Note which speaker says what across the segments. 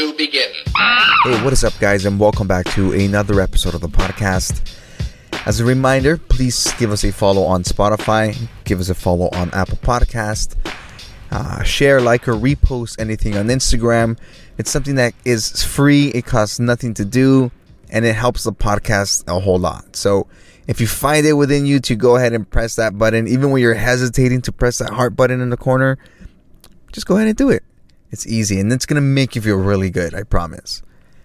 Speaker 1: to begin.
Speaker 2: Hey, what is up, guys, and welcome back to another episode of the podcast. As a reminder, please give us a follow on Spotify, give us a follow on Apple Podcast, share, like, or repost anything on Instagram. It's something that is free, it costs nothing to do, and it helps the podcast a whole lot. So if you find it within you to go ahead and press that button, even when you're hesitating to press that heart button in the corner, just go ahead and do it. It's easy, and it's going to make you feel really good, I promise.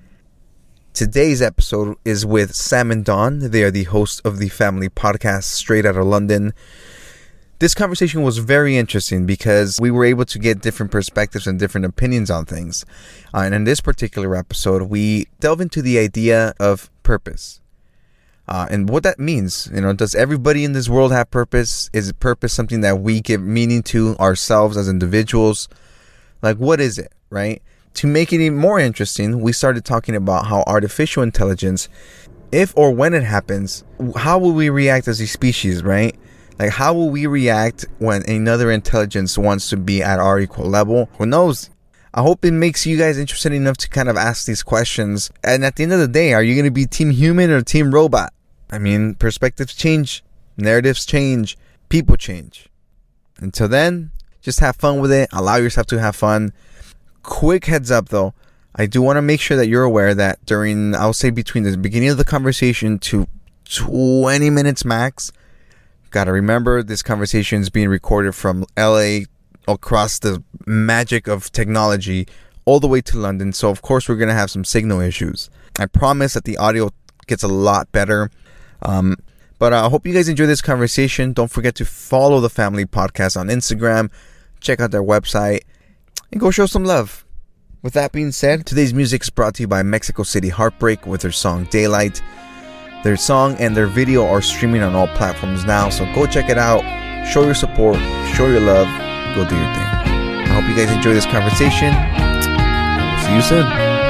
Speaker 2: Today's episode is with Sam and Dawn. They are the hosts of the family podcast Straight Outta London. This conversation was very interesting because we were able to get different perspectives and different opinions on things. And in this particular episode, we delve into the idea of purpose. And what that means. Does everybody in this world have purpose? Is purpose something that we give meaning to ourselves as individuals? Like, what is it, right? To make it even more interesting, we started talking about how artificial intelligence, if or when it happens, how will we react as a species, right? Like, how will we react when another intelligence wants to be at our equal level? Who knows? I hope it makes you guys interested enough to kind of ask these questions. And at the end of the day, are you going to be team human or team robot? I mean, perspectives change, narratives change, people change. Until then, just have fun with it. Allow yourself to have fun. Quick heads up, though. I do want to make sure that you're aware that I'll say between the beginning of the conversation to 20 minutes max, gotta remember this conversation is being recorded from LA across the magic of technology all the way to London. So, of course, we're going to have some signal issues. I promise that the audio gets a lot better. But I hope you guys enjoy this conversation. Don't forget to follow the family podcast on Instagram. Check out their website and go show some love. With that being said, today's music is brought to you by Mexico City Heartbreak with their song Daylight. Their song and their video are streaming on all platforms now, so go check it out. Show your support, show your love, go do your thing. I hope you guys enjoy this conversation. See you soon.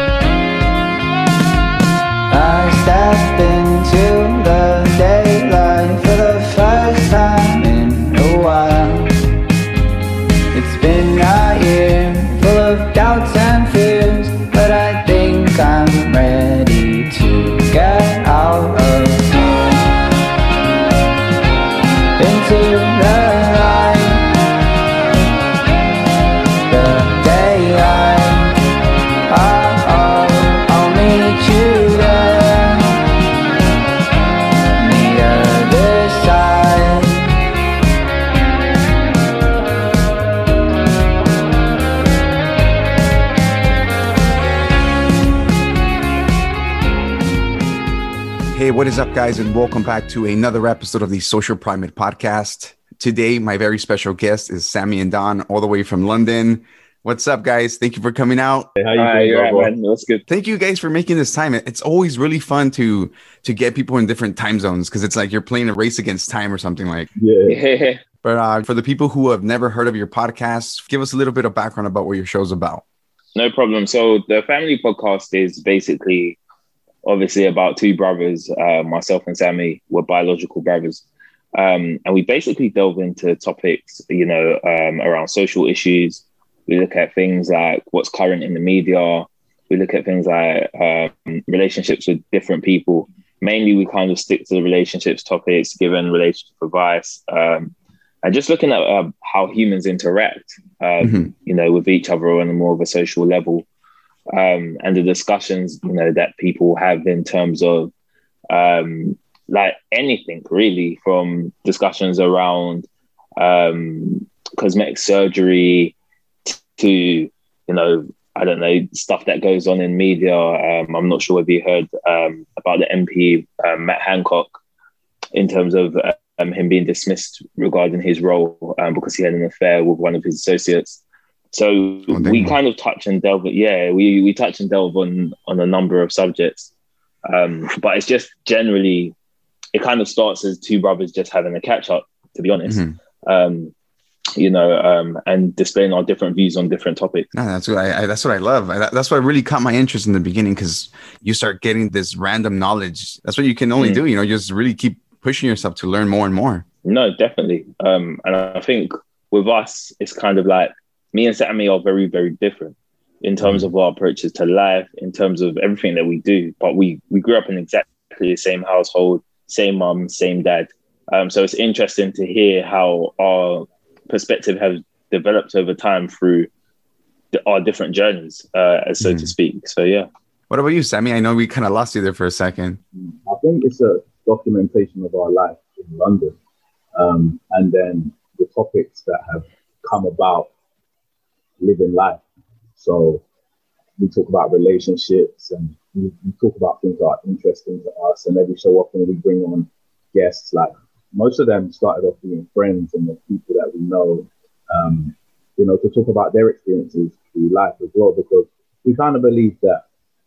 Speaker 3: I step into the daylight for the first time in a while. It's been a year full of doubts and fears, but I think I'm ready to get out of here. Into the light, the daylight. I'll meet you there, the other side.
Speaker 4: Hey, what is up, guys, and welcome back to another episode of the Social Primate Podcast. Today, my very special guest is Sammy and Dawn, all the way from London. What's up, guys? Thank you for coming out.
Speaker 5: Hey, how you doing,
Speaker 6: right, man. That's good.
Speaker 4: Thank you guys for making this time. It's always really fun to get people in different time zones because it's like you're playing a race against time or something like.
Speaker 6: Yeah.
Speaker 4: But for the people who have never heard of your podcast, give us a little bit of background about what your show's about.
Speaker 6: No problem. So the family podcast is basically obviously about two brothers. Myself and Sammy were biological brothers. And we basically delve into topics, around social issues. We look at things like what's current in the media. We look at things like relationships with different people. Mainly, we kind of stick to the relationships topics, given relationship advice, and just looking at how humans interact, with each other on a more of a social level, and the discussions, that people have in terms of like anything really, from discussions around cosmetic surgery to, I don't know, stuff that goes on in media. I'm not sure if you heard about the MP, Matt Hancock, in terms of him being dismissed regarding his role because he had an affair with one of his associates. So we kind of touch and delve. We touch and delve on a number of subjects. But it's just generally, it kind of starts as two brothers just having a catch up, to be honest. And displaying our different views on different topics.
Speaker 4: No, that's what that's what I love. That's what really caught my interest in the beginning, because you start getting this random knowledge. That's what you can only do, just really keep pushing yourself to learn more and more.
Speaker 6: No, definitely. And I think with us, it's kind of like me and Sammy are very, very different. in terms of our approaches to life, in terms of everything that we do. But we grew up in exactly the same household, same mum, same dad. So it's interesting to hear how our perspective has developed over time through our different journeys, so to speak. So, yeah.
Speaker 4: What about you, Sammy? I know we kind of lost you there for a second.
Speaker 1: I think it's a documentation of our life in London. And then the topics that have come about living life. So we talk about relationships and we talk about things that are interesting to us. And every so often we bring on guests, like most of them started off being friends and the people that we know, to talk about their experiences through life as well, because we kind of believe that,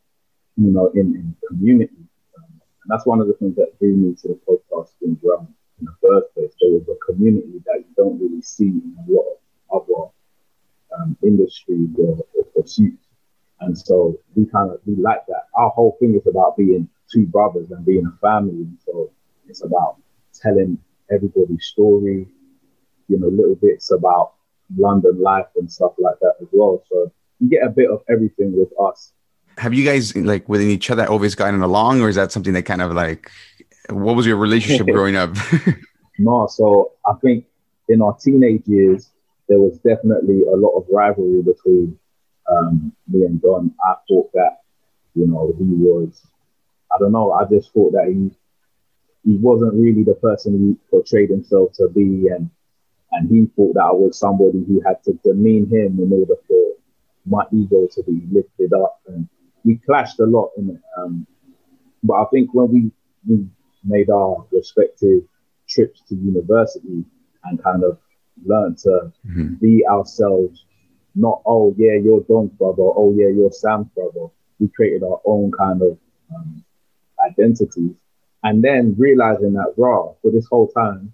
Speaker 1: in community. And that's one of the things that drew me to the podcast in the first place. There was a community that you don't really see in a lot of other industries or pursuits. And so we like that. Our whole thing is about being two brothers and being a family. And so it's about telling everybody's story, little bits about London life and stuff like that as well. So you get a bit of everything with us.
Speaker 4: Have you guys, like, within each other always gotten along, or is that something that kind of like, what was your relationship growing up?
Speaker 1: No, so I think in our teenage years, there was definitely a lot of rivalry between me and Don. I thought that, he was, I don't know, I just thought that he wasn't really the person he portrayed himself to be, and he thought that I was somebody who had to demean him in order for my ego to be lifted up, and we clashed a lot in it. But I think when we made our respective trips to university and kind of learned to be ourselves, not, oh yeah, you're Don's brother, oh yeah, you're Sam's brother. We created our own kind of identities, and then realizing that, for this whole time,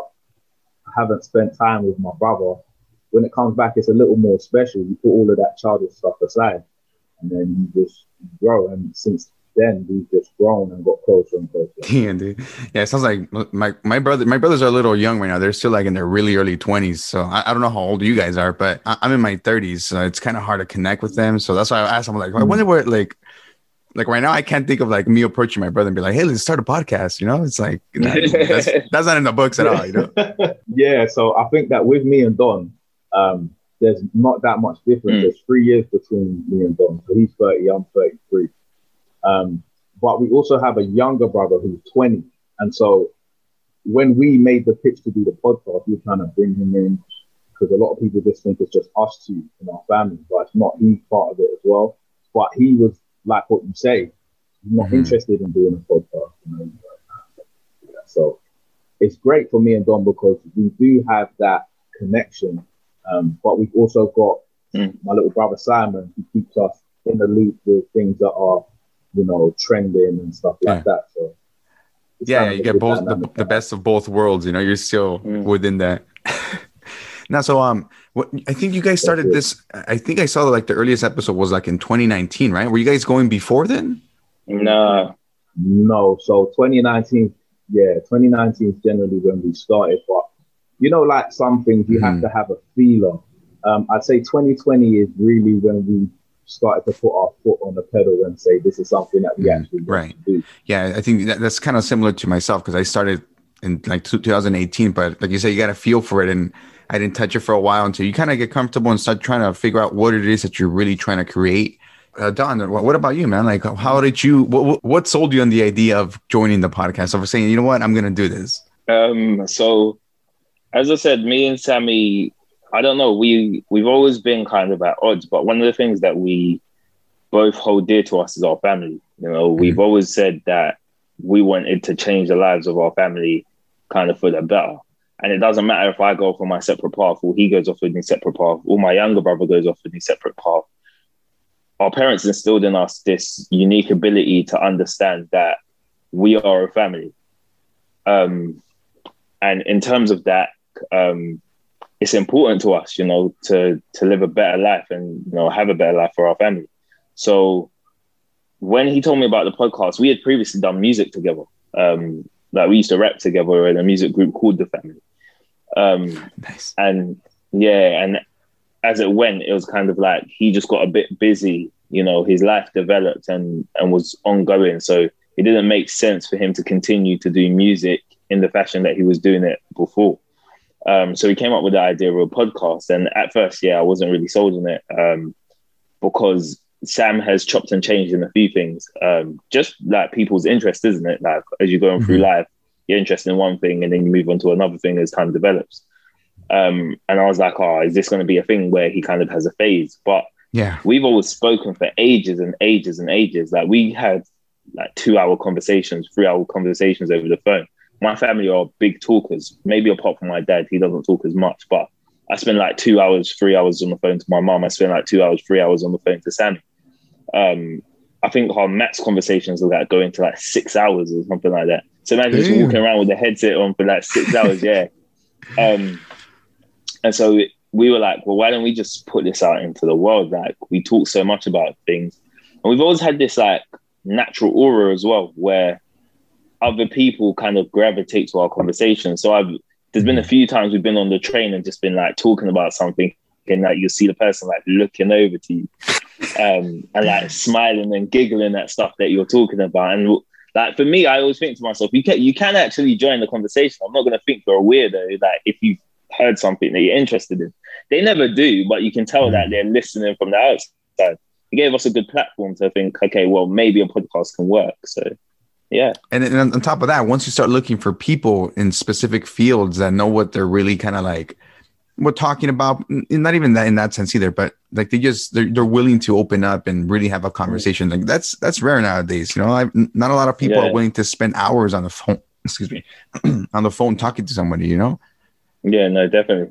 Speaker 1: I haven't spent time with my brother. When it comes back, it's a little more special. You put all of that childish stuff aside, and then you just grow. And since then, we've just grown and got closer and closer.
Speaker 4: Yeah, dude. Yeah, it sounds like my brothers are a little young right now. They're still like in their really early 20s. So I don't know how old you guys are, but I'm in my 30s. So it's kind of hard to connect with them. So that's why I asked them, like, I wonder what, like right now, I can't think of like me approaching my brother and be like, hey, let's start a podcast. It's like, that's not in the books at all,
Speaker 1: Yeah, so I think that with me and Don, there's not that much difference. There's 3 years between me and Don. So he's 30, I'm 33. But we also have a younger brother who's 20. And so when we made the pitch to do the podcast, we were trying to bring him in because a lot of people just think it's just us two in our family, but it's not. He's part of it as well. But he was, like what you say, he's not interested in doing a podcast. So it's great for me and Don because we do have that connection. But we've also got my little brother Simon, who keeps us in the loop with things that are, trending and stuff like that. So
Speaker 4: you get both the best of both worlds. You're still within that. Now, so I think you guys started this. I think I saw like the earliest episode was like in 2019, right? Were you guys going before then?
Speaker 1: No. So 2019, 2019 is generally when we started. But like some things, you have to have a feeler. I'd say 2020 is really when we started to put our foot on the pedal and say this is something that we actually want to do.
Speaker 4: Yeah, I think that's kind of similar to myself because I started in like 2018, but like you said, you got a feel for it, and I didn't touch it for a while until you kind of get comfortable and start trying to figure out what it is that you're really trying to create. Don, what about you, man? Like, how did you? What sold you on the idea of joining the podcast? Of saying, you know what, I'm going to do this.
Speaker 6: So, as I said, me and Sammy, I don't know, we've always been kind of at odds, but one of the things that we both hold dear to us is our family. We've always said that we wanted to change the lives of our family kind of for the better. And it doesn't matter if I go off on my separate path or he goes off on his separate path or my younger brother goes off on his separate path. Our parents instilled in us this unique ability to understand that we are a family. And in terms of that, it's important to us, to live a better life and, have a better life for our family. So when he told me about the podcast, we had previously done music together. Like we used to rap together in a music group called The Family.
Speaker 4: Nice.
Speaker 6: And as it went, it was kind of like he just got a bit busy. You know, his life developed and was ongoing. So it didn't make sense for him to continue to do music in the fashion that he was doing it before. So he came up with the idea of a podcast. And at first, I wasn't really sold on it because Sam has chopped and changed in a few things. Just like people's interest, isn't it? Like as you're going through life, you're interested in one thing and then you move on to another thing as time develops. And I was like, is this going to be a thing where he kind of has a phase? But we've always spoken for ages and ages and ages. Like we had like 2-hour conversations, 3-hour conversations over the phone. My family are big talkers, maybe apart from my dad, he doesn't talk as much, but I spend like 2 hours, 3 hours on the phone to my mom. I spend like 2 hours, 3 hours on the phone to Sammy. I think our max conversations are like going to like 6 hours or something like that. So imagine just walking around with the headset on for like 6 hours, And so we were like, well, why don't we just put this out into the world? Like we talk so much about things. And we've always had this like natural aura as well, where other people kind of gravitate to our conversation. So there's been a few times we've been on the train and just been like talking about something and like you'll see the person like looking over to you and like smiling and giggling at stuff that you're talking about. And like for me, I always think to myself, you can actually join the conversation. I'm not going to think you're a weirdo. Like if you've heard something that you're interested in, they never do, but you can tell that they're listening from the outside. It gave us a good platform to think, okay, well, maybe a podcast can work. So yeah. And
Speaker 4: then on top of that, once you start looking for people in specific fields that know what they're really kind of like, we're talking about, not even that in that sense either, but like they're willing to open up and really have a conversation. Like that's rare nowadays. You know, not a lot of people are willing to spend hours on the phone, on the phone talking to somebody, you know?
Speaker 6: Yeah, no, definitely.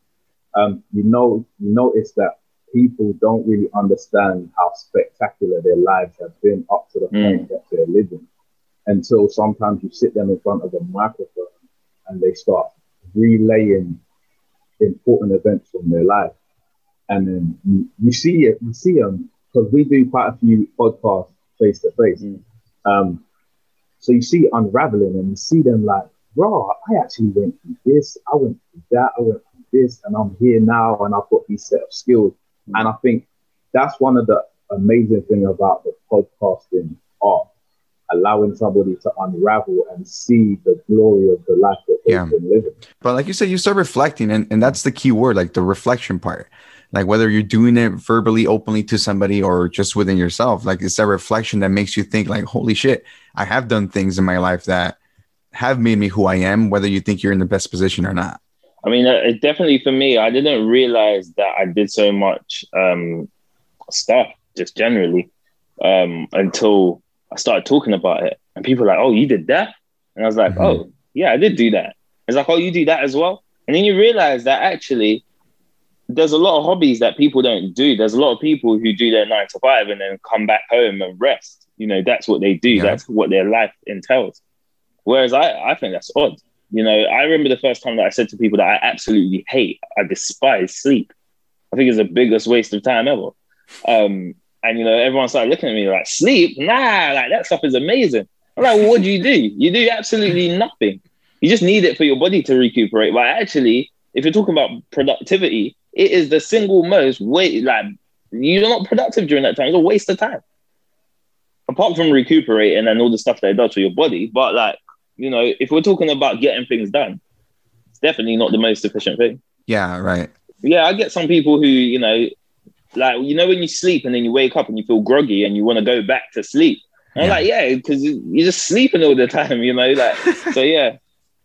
Speaker 1: You notice that people don't really understand how spectacular their lives have been up to the point that they're living. Until sometimes you sit them in front of a microphone and they start relaying important events from their life. And then you see them, because we do quite a few podcasts face to face. So you see it unraveling and you see them like, bro, I actually went through this, I went through that, I went through this, and I'm here now and I've got these set of skills. And I think that's one of the amazing things about the podcasting art, allowing somebody to unravel and see the glory of the life that they've been living.
Speaker 4: But like you said, you start reflecting, and that's the key word, like the reflection part. Like whether you're doing it verbally, openly to somebody or just within yourself, like it's that reflection that makes you think like, holy shit, I have done things in my life that have made me who I am, whether you think you're in the best position or not.
Speaker 6: I mean, definitely for me, I didn't realize that I did so much stuff just generally until I started talking about it. And people were like, oh, you did that? And I was like, oh, yeah, I did do that. It's like, oh, you do that as well? And then you realize that actually there's a lot of hobbies that people don't do. There's a lot of people who do their 9 to 5 and then come back home and rest. You know, that's what they do. Yeah. That's what their life entails. Whereas I think that's odd. You know, I remember the first time that I said to people that I absolutely hate, I despise sleep. I think it's the biggest waste of time ever. And, you know, everyone started looking at me like, sleep? Nah, like that stuff is amazing. I'm like, well, what do? You do absolutely nothing. You just need it for your body to recuperate. But actually, if you're talking about productivity, it is the single most you're not productive during that time. It's a waste of time. Apart from recuperating and all the stuff that it does for your body. But like, you know, if we're talking about getting things done, it's definitely not the most efficient thing.
Speaker 4: Yeah, right.
Speaker 6: Yeah, I get some people who, you know, like, you know, when you sleep and then you wake up and you feel groggy and you want to go back to sleep. And I'm like, yeah, because you're just sleeping all the time, you know, like, so yeah.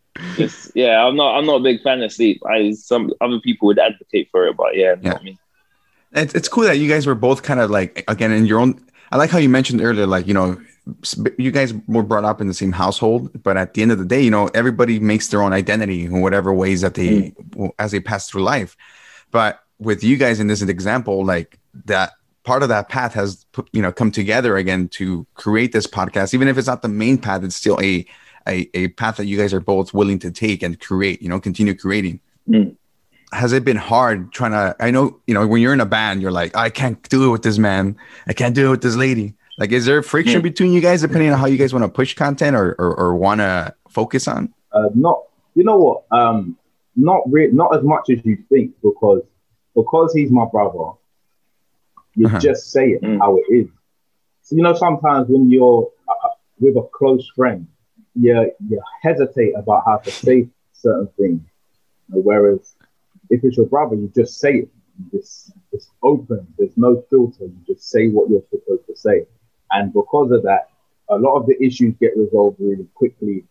Speaker 6: I'm not a big fan of sleep. Some other people would advocate for it, but not me.
Speaker 4: It's cool that you guys were both kind of like, again, in your own, I like how you mentioned earlier, like, you know, you guys were brought up in the same household, but at the end of the day, you know, everybody makes their own identity in whatever ways that they, as they pass through life. But with you guys in this example, like that part of that path has, you know, come together again to create this podcast. Even if it's not the main path, it's still a path that you guys are both willing to take and create, you know, continue creating. Has it been hard trying to, I know, you know, when you're in a band, you're like, I can't do it with this man. I can't do it with this lady. Like, is there friction between you guys depending on how you guys want to push content or want to focus on?
Speaker 1: Not as much as you think, because because he's my brother, you just say it how it is. So, you know, sometimes when you're with a close friend, you hesitate about how to say certain things. Whereas if it's your brother, you just say it. It's open. There's no filter. You just say what you're supposed to say. And because of that, a lot of the issues get resolved really quickly.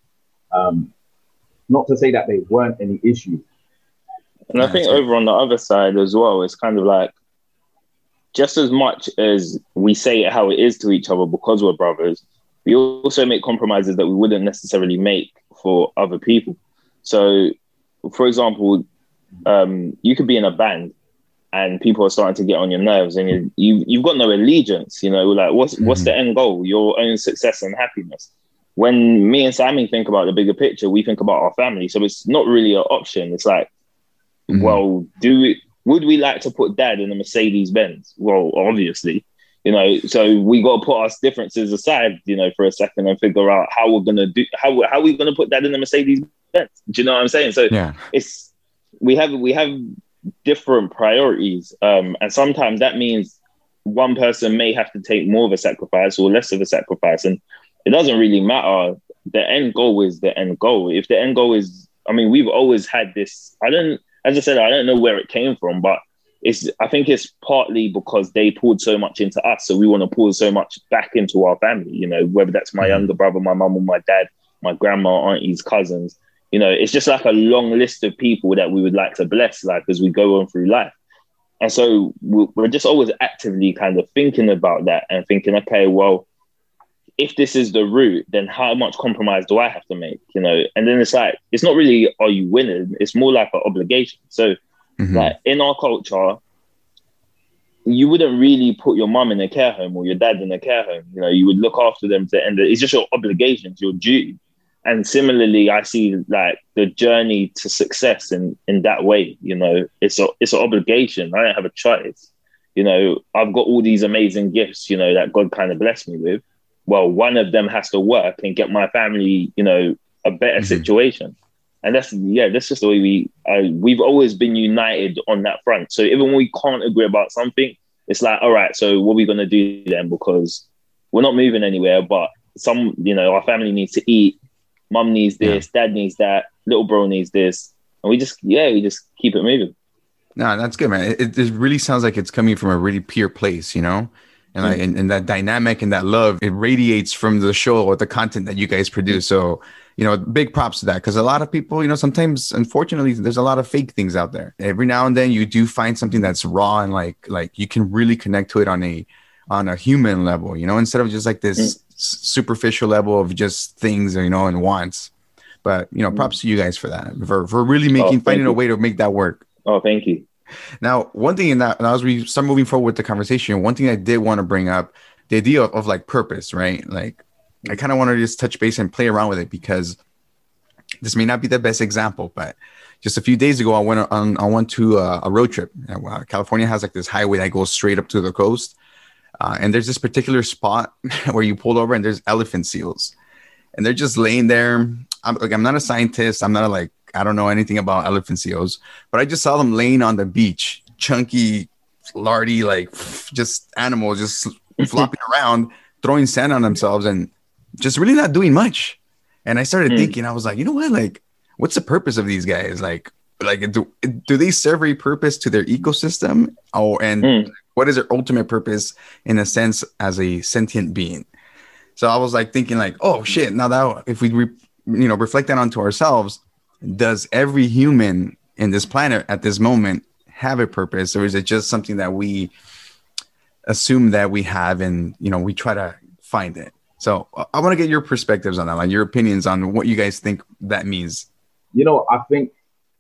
Speaker 1: Not to say that there weren't any issues.
Speaker 6: And I think over on the other side as well, it's kind of like, just as much as we say it how it is to each other because we're brothers, we also make compromises that we wouldn't necessarily make for other people. So, for example, you could be in a band and people are starting to get on your nerves, and you've got no allegiance. You know, like what's the end goal? Your own success and happiness. When me and Sammy think about the bigger picture, we think about our family. So it's not really an option. It's like, well, would we like to put dad in a Mercedes Benz? Well, obviously, you know, so we got to put our differences aside, you know, for a second and figure out how we're going to do, how are we going to put dad in a Mercedes Benz? Do you know what I'm saying? So we have different priorities. And sometimes that means one person may have to take more of a sacrifice or less of a sacrifice. And it doesn't really matter. The end goal is the end goal. If the end goal is, I mean, we've always had this, as I said, I don't know where it came from, but I think it's partly because they poured so much into us. So we want to pour so much back into our family, you know, whether that's my younger brother, my mum or my dad, my grandma, aunties, cousins, you know, it's just like a long list of people that we would like to bless, like, as we go on through life. And so we're just always actively kind of thinking about that and thinking, okay, well, if this is the route, then how much compromise do I have to make? You know, and then it's like, it's not really, are you winning? It's more like an obligation. So like in our culture, you wouldn't really put your mum in a care home or your dad in a care home. You know, you would look after them to end it. It's just your obligation, it's your duty. And similarly, I see like the journey to success in that way. You know, it's an obligation. I don't have a choice. You know, I've got all these amazing gifts, you know, that God kind of blessed me with. Well, one of them has to work and get my family, you know, a better situation. And that's just the way we've always been united on that front. So even when we can't agree about something, it's like, all right, so what are we going to do then? Because we're not moving anywhere, but our family needs to eat. Mum needs this, dad needs that, little bro needs this. And we just keep it moving.
Speaker 4: No, that's good, man. It really sounds like it's coming from a really pure place, you know? And like, and that dynamic and that love, it radiates from the show or the content that you guys produce. So, you know, big props to that. Because a lot of people, you know, sometimes, unfortunately, there's a lot of fake things out there. Every now and then you do find something that's raw and like you can really connect to it on a human level, you know, instead of just like this superficial level of just things, you know, and wants. But, you know, props to you guys for that, for really finding a way to make that work.
Speaker 6: Oh, thank you.
Speaker 4: Now, one thing in that, as we start moving forward with the conversation, one thing I did want to bring up, the idea of like purpose, right? Like, I kind of want to just touch base and play around with it, because this may not be the best example, but just a few days ago, I went to a road trip. California has like this highway that goes straight up to the coast. And there's this particular spot where you pull over and there's elephant seals, and they're just laying there. I'm not a scientist. I don't know anything about elephant seals, but I just saw them laying on the beach, chunky, lardy, like just animals just flopping around, throwing sand on themselves and just really not doing much. And I started thinking, I was like, you know what? Like, what's the purpose of these guys? Like do they serve a purpose to their ecosystem? What is their ultimate purpose in a sense as a sentient being? So I was like thinking like, oh shit. Now that if we, reflect that onto ourselves, does every human in this planet at this moment have a purpose, or is it just something that we assume that we have and, we try to find it? So I want to get your perspectives on that, like your opinions on what you guys think that means.
Speaker 1: I think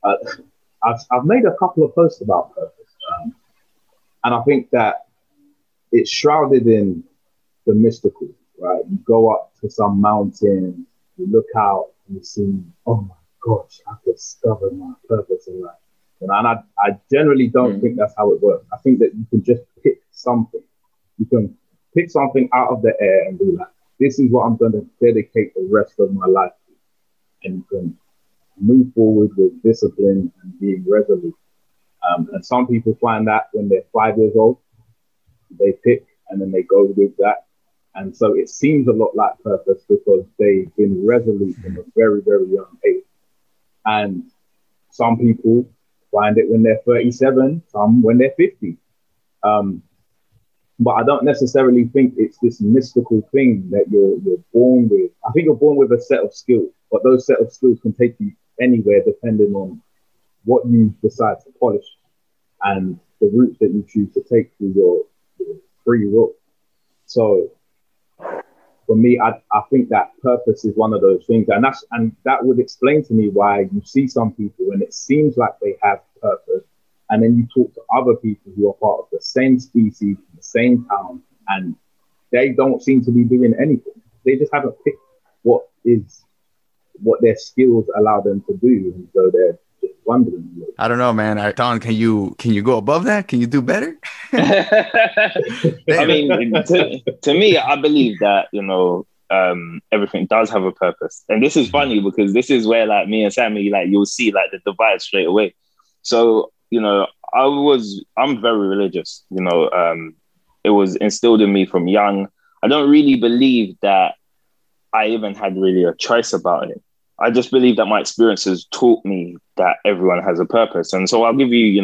Speaker 1: I've made a couple of posts about purpose. And I think that it's shrouded in the mystical, right? You go up to some mountain, you look out and you see, oh my gosh, I've discovered my purpose in life. And I generally don't think that's how it works. I think that you can just pick something. You can pick something out of the air and be like, this is what I'm going to dedicate the rest of my life to. And you can move forward with discipline and being resolute. And some people find that when they're 5 years old, they pick and then they go with that. And so it seems a lot like purpose because they've been resolute from a very, very young age. And some people find it when they're 37, some when they're 50. But I don't necessarily think it's this mystical thing that you're born with. I think you're born with a set of skills, but those set of skills can take you anywhere depending on what you decide to polish and the route that you choose to take through your free will. So for me, I think that purpose is one of those things. And that would explain to me why you see some people when it seems like they have purpose, and then you talk to other people who are part of the same species, the same town, and they don't seem to be doing anything. They just haven't picked what their skills allow them to do, and so they're just wondering.
Speaker 4: I don't know, man. Don, can you go above that? Can you do better?
Speaker 6: I mean, to me, I believe that, everything does have a purpose. And this is funny because this is where like me and Sammy, like you'll see like the divide straight away. So, I'm very religious, it was instilled in me from young. I don't really believe that I even had really a choice about it. I just believe that my experiences taught me that everyone has a purpose. And so I'll give you,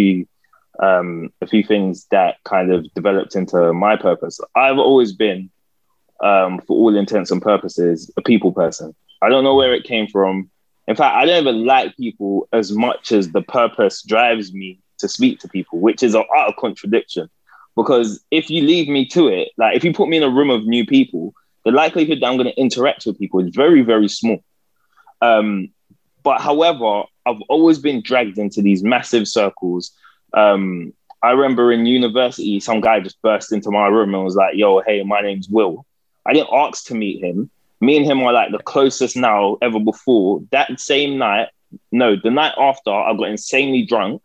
Speaker 6: a few things that kind of developed into my purpose. I've always been, for all intents and purposes, a people person. I don't know where it came from. In fact, I don't even like people as much as the purpose drives me to speak to people, which is an utter contradiction. Because if you leave me to it, like if you put me in a room of new people, the likelihood that I'm going to interact with people is very, very small. But however, I've always been dragged into these massive circles. I remember in university, some guy just burst into my room and was like, yo, hey, my name's Will. I didn't ask to meet him. Me and him are like the closest now ever before. That same night, the night after, I got insanely drunk.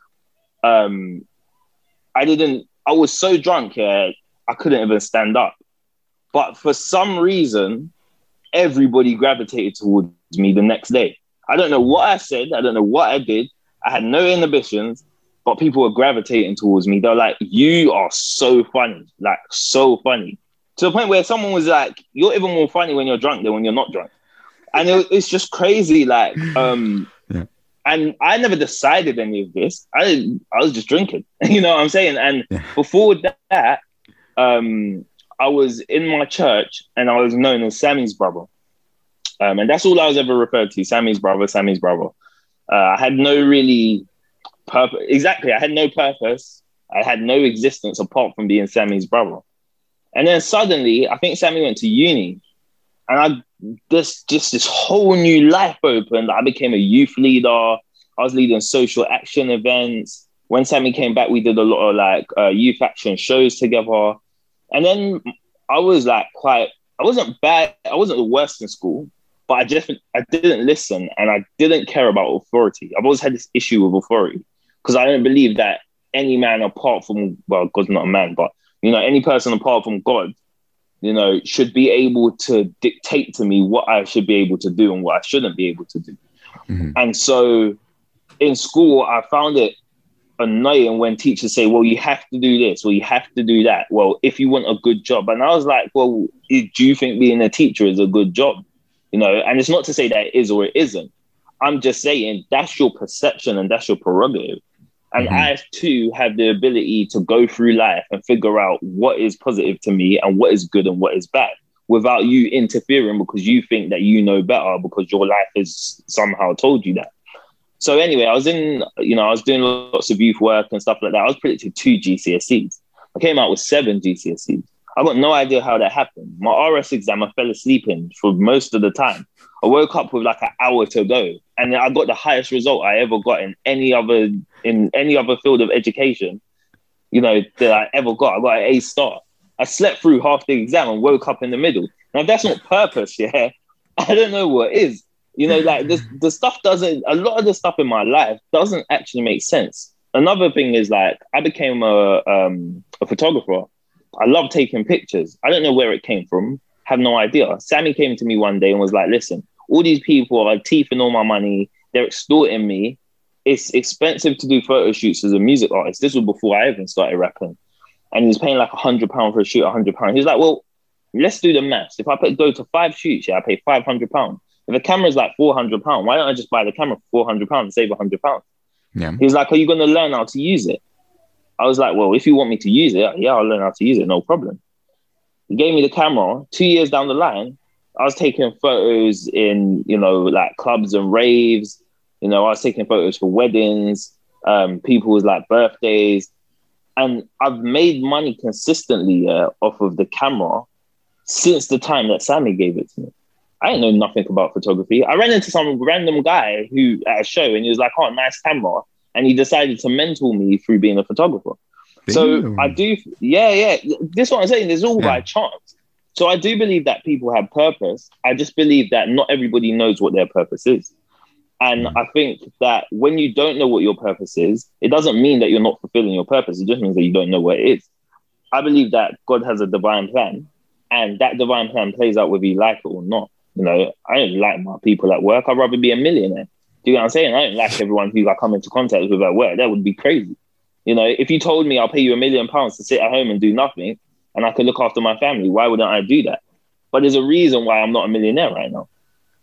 Speaker 6: I was so drunk, I couldn't even stand up. But for some reason, everybody gravitated towards me the next day. I don't know what I said. I don't know what I did. I had no inhibitions, but people were gravitating towards me. They're like, you are so funny, like so funny. To the point where someone was like, you're even more funny when you're drunk than when you're not drunk. And it's just crazy. Like,
Speaker 4: yeah.
Speaker 6: And I never decided any of this. I was just drinking, you know what I'm saying? And before that, I was in my church and I was known as Sammy's brother. And that's all I was ever referred to, Sammy's brother, Sammy's brother. I had no really purpose. Exactly, I had no purpose. I had no existence apart from being Sammy's brother. And then suddenly, I think Sammy went to uni. And just this whole new life opened. I became a youth leader. I was leading social action events. When Sammy came back, we did a lot of youth action shows together. And then I was I wasn't bad. I wasn't the worst in school, but I didn't listen and I didn't care about authority. I've always had this issue with authority because I don't believe that any man apart from, well, God's not a man, but, any person apart from God, should be able to dictate to me what I should be able to do and what I shouldn't be able to do. Mm-hmm. And so in school, I found it annoying when teachers say, well, you have to do this, or you have to do that. Well, if you want a good job. And I was like, well, do you think being a teacher is a good job? And it's not to say that it is or it isn't. I'm just saying that's your perception and that's your prerogative. And I too have the ability to go through life and figure out what is positive to me and what is good and what is bad without you interfering because you think that you know better because your life has somehow told you that. So anyway, I was doing lots of youth work and stuff like that. I was predicted 2 GCSEs. I came out with 7 GCSEs. I got no idea how that happened. My RS exam, I fell asleep in for most of the time. I woke up with an hour to go, and I got the highest result I ever got in any other field of education, that I ever got. I got an A star. I slept through half the exam and woke up in the middle. Now, if that's not purpose, I don't know what is. The stuff doesn't. A lot of the stuff in my life doesn't actually make sense. Another thing is I became a photographer. I love taking pictures. I don't know where it came from. Have no idea. Sammy came to me one day and was like, listen, all these people are thieving all my money. They're extorting me. it's expensive to do photo shoots as a music artist. This was before I even started rapping. And he was paying like £100 for a shoot, £100. He's like, well, let's do the maths. If I go to 5 shoots, I pay £500. If the camera's like £400, why don't I just buy the camera for £400 and save £100?
Speaker 4: Yeah.
Speaker 6: He was like, are you going to learn how to use it? I was like, well, if you want me to use it, yeah, I'll learn how to use it, no problem. He gave me the camera. 2 years down the line, I was taking photos in, like clubs and raves. I was taking photos for weddings, people's like birthdays. And I've made money consistently off of the camera since the time that Sammy gave it to me. I didn't know nothing about photography. I ran into some random guy who at a show and he was like, oh, nice camera. And he decided to mentor me through being a photographer. Damn. So I do, yeah. This is what I'm saying. It's all by chance. So I do believe that people have purpose. I just believe that not everybody knows what their purpose is. And I think that when you don't know what your purpose is, it doesn't mean that you're not fulfilling your purpose. It just means that you don't know what it is. I believe that God has a divine plan, and that divine plan plays out whether you like it or not. I don't like my people at work. I'd rather be a millionaire. Do you know what I'm saying? I don't like everyone who I come into contact with at work. That would be crazy. If you told me I'll pay you £1 million to sit at home and do nothing, and I could look after my family, why wouldn't I do that? But there's a reason why I'm not a millionaire right now.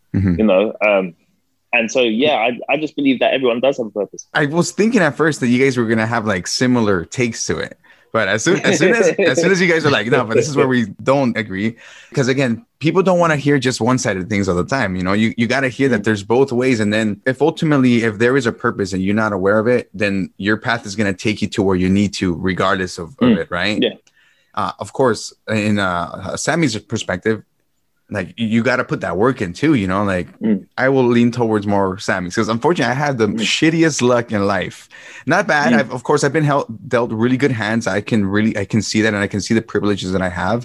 Speaker 6: Mm-hmm. And so, I just believe that everyone does have a purpose.
Speaker 4: I was thinking at first that you guys were going to have like similar takes to it. But as soon as you guys are like, no, but this is where we don't agree. Because again, people don't want to hear just one side of things all the time. You got to hear that there's both ways. And then if there is a purpose and you're not aware of it, then your path is going to take you to where you need to, regardless of it. Right. Yeah. Of course, in Sammy's perspective, like you got to put that work in too, I will lean towards more Sammy because unfortunately I had the shittiest luck in life. Not bad. I've been dealt really good hands. I can see that, and I can see the privileges that I have.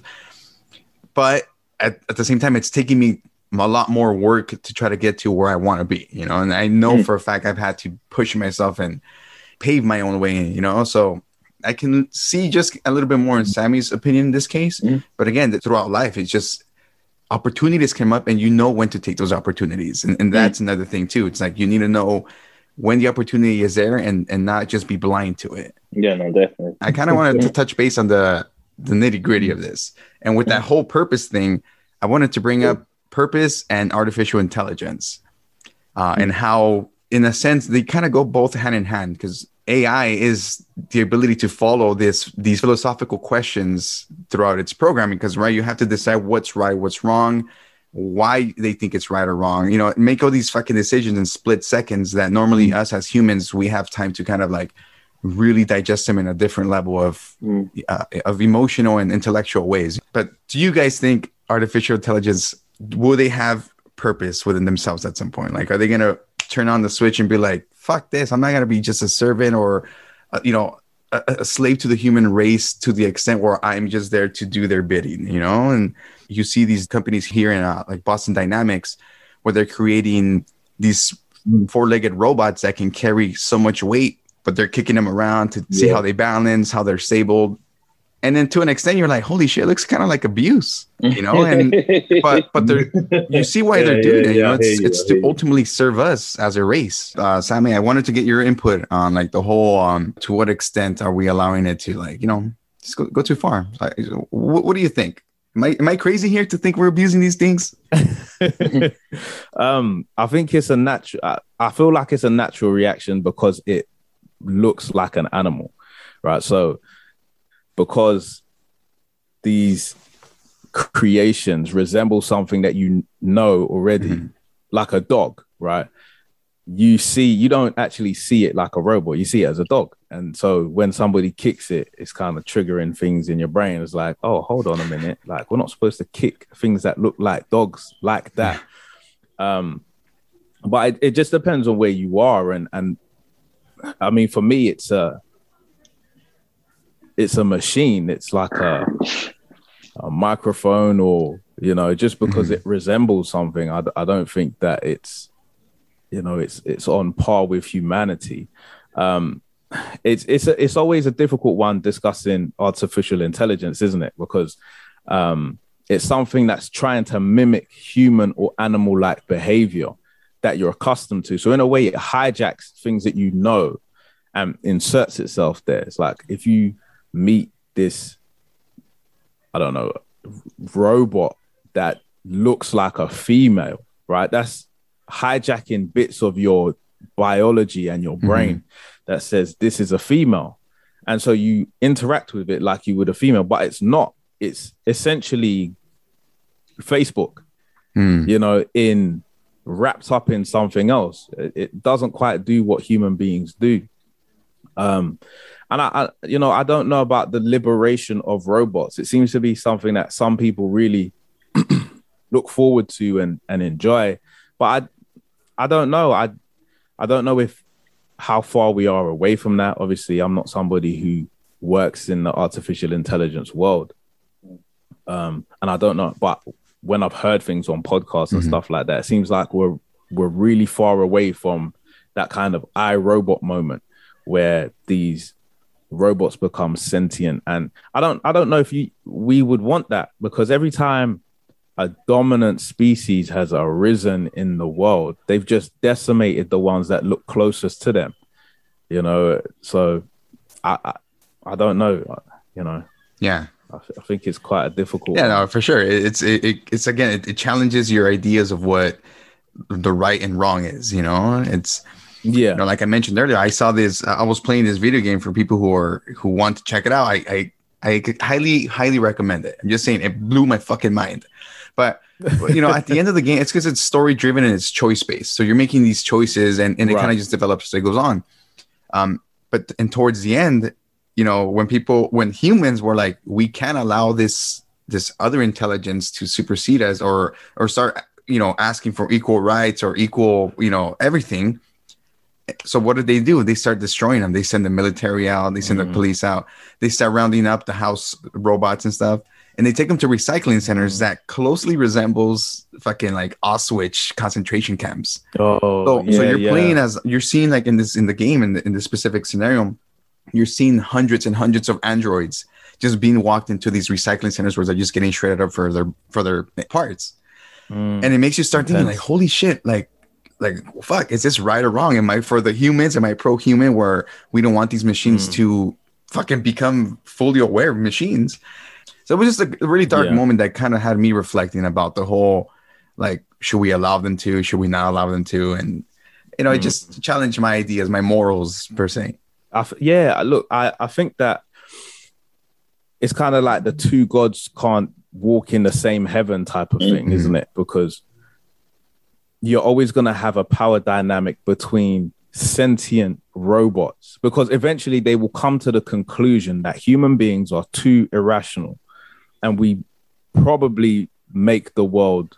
Speaker 4: But at the same time, it's taking me a lot more work to try to get to where I want to be, and I know for a fact I've had to push myself and pave my own way, so I can see just a little bit more in Sammy's opinion in this case. But again, throughout life, it's just opportunities come up and when to take those opportunities. And that's another thing too. It's like, you need to know when the opportunity is there and not just be blind to it.
Speaker 6: Yeah, no, definitely.
Speaker 4: I kind of wanted to touch base on the nitty gritty of this. And with that whole purpose thing, I wanted to bring up purpose and artificial intelligence and how, in a sense, they kind of go both hand in hand, because AI is the ability to follow these philosophical questions throughout its programming, because, right, you have to decide what's right, what's wrong, why they think it's right or wrong, make all these fucking decisions in split seconds that normally us as humans, we have time to kind of like really digest them in a different level of emotional and intellectual ways. But do you guys think artificial intelligence, will they have purpose within themselves at some point? Like, are they going to turn on the switch and be like, fuck this, I'm not going to be just a servant or, a slave to the human race to the extent where I'm just there to do their bidding, And you see these companies here in like Boston Dynamics, where they're creating these 4-legged robots that can carry so much weight, but they're kicking them around to see how they balance, how they're stable. And then to an extent, you're like, holy shit, it looks kind of like abuse, And but you see why they're doing it. It's to ultimately serve us as a race. Sammy, I wanted to get your input on like the whole. To what extent are we allowing it to just go too far? Like, what do you think? Am I crazy here to think we're abusing these things?
Speaker 5: I think it's a natural. I feel like it's a natural reaction because it looks like an animal, right? So, because these creations resemble something that you know already, like a dog, right? You don't actually see it like a robot, you see it as a dog. And so when somebody kicks it, it's kind of triggering things in your brain. It's like, oh, hold on a minute. Like, we're not supposed to kick things that look like dogs like that. But it just depends on where you are. And I mean, for me, it's a machine. It's like a microphone, or just because it resembles something, I don't think that it's on par with humanity. It's always a difficult one discussing artificial intelligence, isn't it? Because it's something that's trying to mimic human or animal-like behavior, that you're accustomed to. So in a way, it hijacks things that you know and inserts itself there. It's like if you meet this, I don't know, robot that looks like a female, right? That's hijacking bits of your biology and your brain that says this is a female. And so you interact with it like you would a female, but it's not. It's essentially Facebook, you know, wrapped up in something else. It doesn't quite do what human beings do. And I don't know about the liberation of robots. It seems to be something that some people really look forward to and enjoy. But I don't know. I don't know how far we are away from that. Obviously, I'm not somebody who works in the artificial intelligence world. And I don't know, but when I've heard things on podcasts and stuff like that, it seems like we're really far away from that kind of iRobot moment where these robots become sentient. And I don't know if we would want that, because every time a dominant species has arisen in the world, they've just decimated the ones that look closest to them, you know. So I don't know, you know.
Speaker 4: Yeah,
Speaker 5: I think it's quite a difficult.
Speaker 4: Yeah, no, for sure. It's again, it challenges your ideas of what the right and wrong is. You know, it's you know, like I mentioned earlier, I saw this. I was playing this video game for people who want to check it out. I highly recommend it. I'm just saying, it blew my fucking mind. But you know, at the end of the game, it's because it's story driven and it's choice based. So you're making these choices, and it kind of just develops as it goes on. But towards the end, you know, when humans were like, we can't allow this other intelligence to supersede us or start, you know, asking for equal rights or equal, you know, everything. So what did they do? They start destroying them. They send the military out. They send the police out. They start rounding up the house robots and stuff. And they take them to recycling centers that closely resembles fucking like Auschwitz concentration camps. So you're playing as, you're seeing like in the game, in this specific scenario, you're seeing hundreds and hundreds of androids just being walked into these recycling centers where they're just getting shredded up for their parts. And it makes you start thinking like, holy shit, like fuck, is this right or wrong? Am I for the humans? Am I pro-human where we don't want these machines to fucking become fully aware machines? So it was just a really dark moment that kind of had me reflecting about the whole, like, should we allow them to? Should we not allow them to? And, you know, it just challenged my ideas, my morals, per se.
Speaker 5: I think that it's kind of like the two gods can't walk in the same heaven type of thing, isn't it? Because you're always going to have a power dynamic between sentient robots, because eventually they will come to the conclusion that human beings are too irrational. And we probably make the world,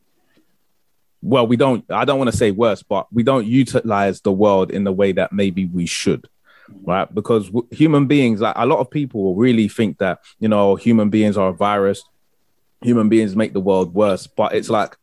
Speaker 5: well, I don't want to say worse, but we don't utilize the world in the way that maybe we should, right? Because human beings, like a lot of people really think that, you know, human beings are a virus, human beings make the world worse. But it's like,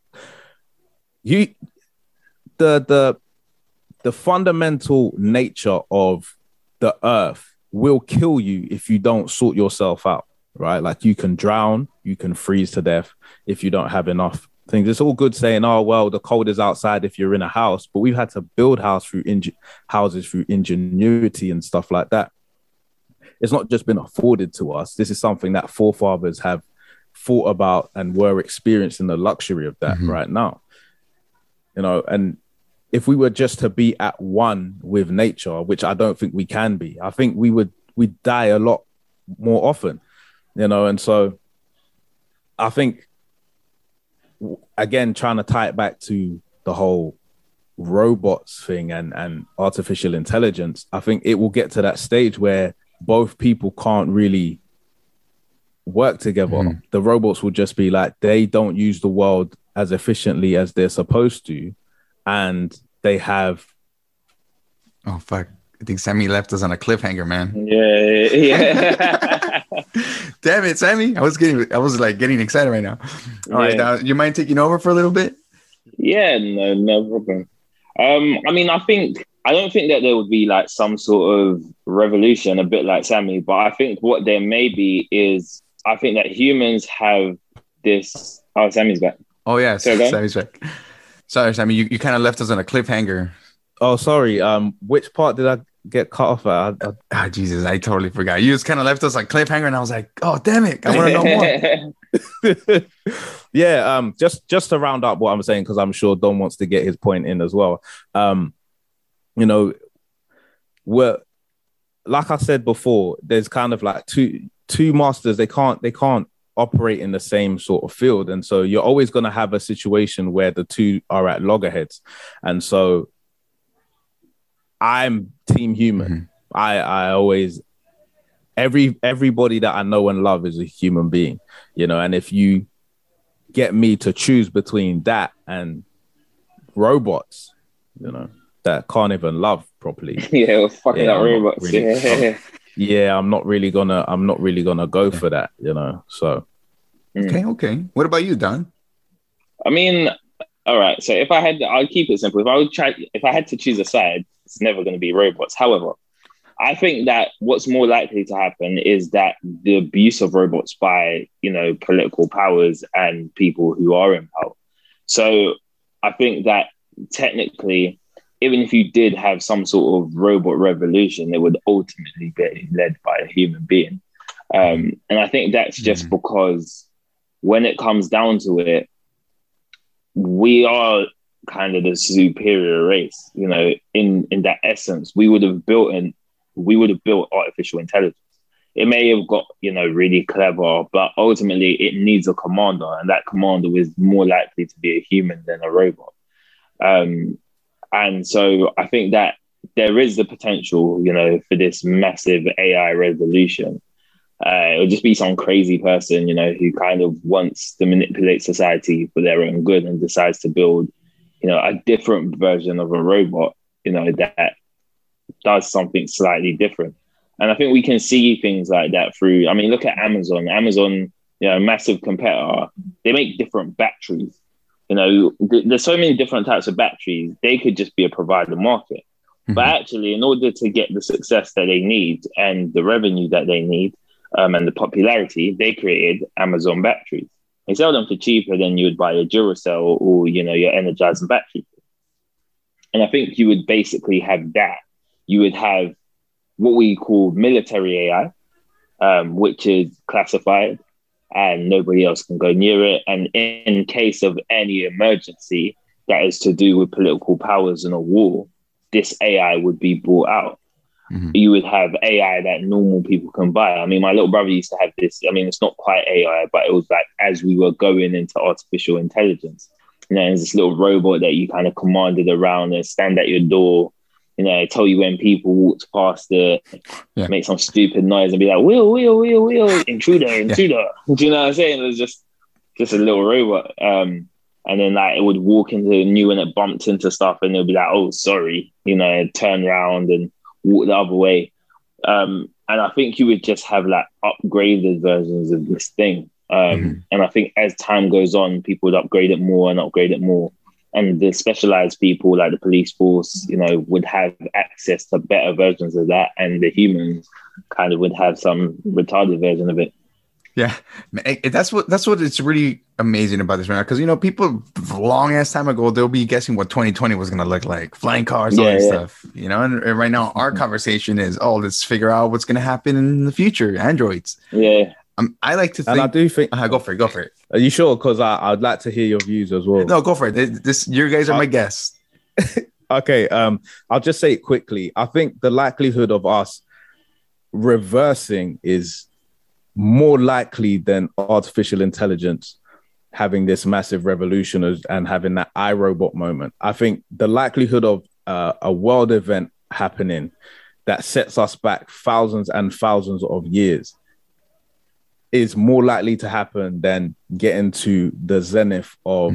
Speaker 5: the fundamental nature of the earth will kill you if you don't sort yourself out. Right, like you can drown, you can freeze to death if you don't have enough things. It's all good saying, "Oh, well, the cold is outside if you're in a house," but we've had to build houses through ingenuity and stuff like that. It's not just been afforded to us. This is something that forefathers have thought about and were experiencing the luxury of that right now. You know, and if we were just to be at one with nature, which I don't think we can be, I think we'd die a lot more often. You know, and so I think, again, trying to tie it back to the whole robots thing and artificial intelligence, I think it will get to that stage where both people can't really work together. The robots will just be like, they don't use the world as efficiently as they're supposed to, and they have...
Speaker 4: Oh, fuck. I think Sammy left us on a cliffhanger, man.
Speaker 6: Yeah.
Speaker 4: Damn it, Sammy. I was getting excited right now. All right, now, you mind taking over for a little bit?
Speaker 6: Yeah, no problem. I mean, I don't think that there would be like some sort of revolution, a bit like Sammy, but I think what there may be is, I think that humans have this... Oh, Sammy's back.
Speaker 4: Oh, yeah, Sammy's back. Sorry, Sammy, you kind of left us on a cliffhanger.
Speaker 5: Oh, sorry. Which part did I get cut off at?
Speaker 4: Jesus, I totally forgot. You just kind of left us on cliffhanger, and I was like, oh, damn it, I want to know more.
Speaker 5: Yeah, just to round up what I'm saying, because I'm sure Don wants to get his point in as well. You know, we're, like I said before, there's kind of like two masters. They can't operate in the same sort of field, and so you're always going to have a situation where the two are at loggerheads. And so I'm team human. I always, everybody that I know and love is a human being, you know. And if you get me to choose between that and robots, you know, that can't even love properly,
Speaker 6: we're fucking up robots.
Speaker 5: I'm not really gonna go for that, you know. So
Speaker 4: okay. What about you, Don?
Speaker 6: I mean, all right. So I'll keep it simple. If I had to choose a side, it's never going to be robots. However, I think that what's more likely to happen is that the abuse of robots by, you know, political powers and people who are in power. So I think that technically, even if you did have some sort of robot revolution, it would ultimately be led by a human being. And I think that's just because when it comes down to it, we are kind of the superior race, you know, in that essence. We would have built artificial intelligence. It may have got, you know, really clever, but ultimately it needs a commander, and that commander is more likely to be a human than a robot. And so I think that there is the potential, you know, for this massive AI revolution. It'll just be some crazy person, you know, who kind of wants to manipulate society for their own good and decides to build, you know, a different version of a robot, you know, that does something slightly different. And I think we can see things like that through, I mean, look at Amazon. Amazon, you know, massive competitor, they make different batteries. You know, there's so many different types of batteries. They could just be a provider market. But actually, in order to get the success that they need and the revenue that they need, and the popularity, they created Amazon batteries. They sell them for cheaper than you would buy a Duracell or, you know, your Energizer battery. And I think you would basically have that. You would have what we call military AI, which is classified and nobody else can go near it. And in case of any emergency that is to do with political powers in a war, this AI would be brought out. You would have AI that normal people can buy. I mean, my little brother used to have this. I mean, it's not quite AI, but it was like as we were going into artificial intelligence, you know, there's this little robot that you kind of commanded around and stand at your door, you know, tell you when people walked past it, make some stupid noise and be like, wheel, intruder. Do you know what I'm saying? It was just a little robot. And then like it would walk into you when it bumped into stuff and it'll be like, oh, sorry, you know, turn around and walk the other way. And I think you would just have like upgraded versions of this thing. And I think as time goes on, people would upgrade it more. And the specialized people like the police force, you know, would have access to better versions of that. And the humans kind of would have some retarded version of it.
Speaker 4: Yeah, that's what it's really amazing about this right now, because you know people long ass time ago they'll be guessing what 2020 was gonna look like, flying cars, all that stuff, you know. And right now our conversation is, let's figure out what's gonna happen in the future, androids.
Speaker 6: Yeah,
Speaker 4: I like to think,
Speaker 5: and I do think.
Speaker 4: Go for it.
Speaker 5: Are you sure? Because I'd like to hear your views as well.
Speaker 4: No, go for it. You guys are my guests.
Speaker 5: Okay, I'll just say it quickly. I think the likelihood of us reversing is more likely than artificial intelligence having this massive revolution and having that iRobot moment. I think the likelihood of a world event happening that sets us back thousands and thousands of years is more likely to happen than getting to the zenith of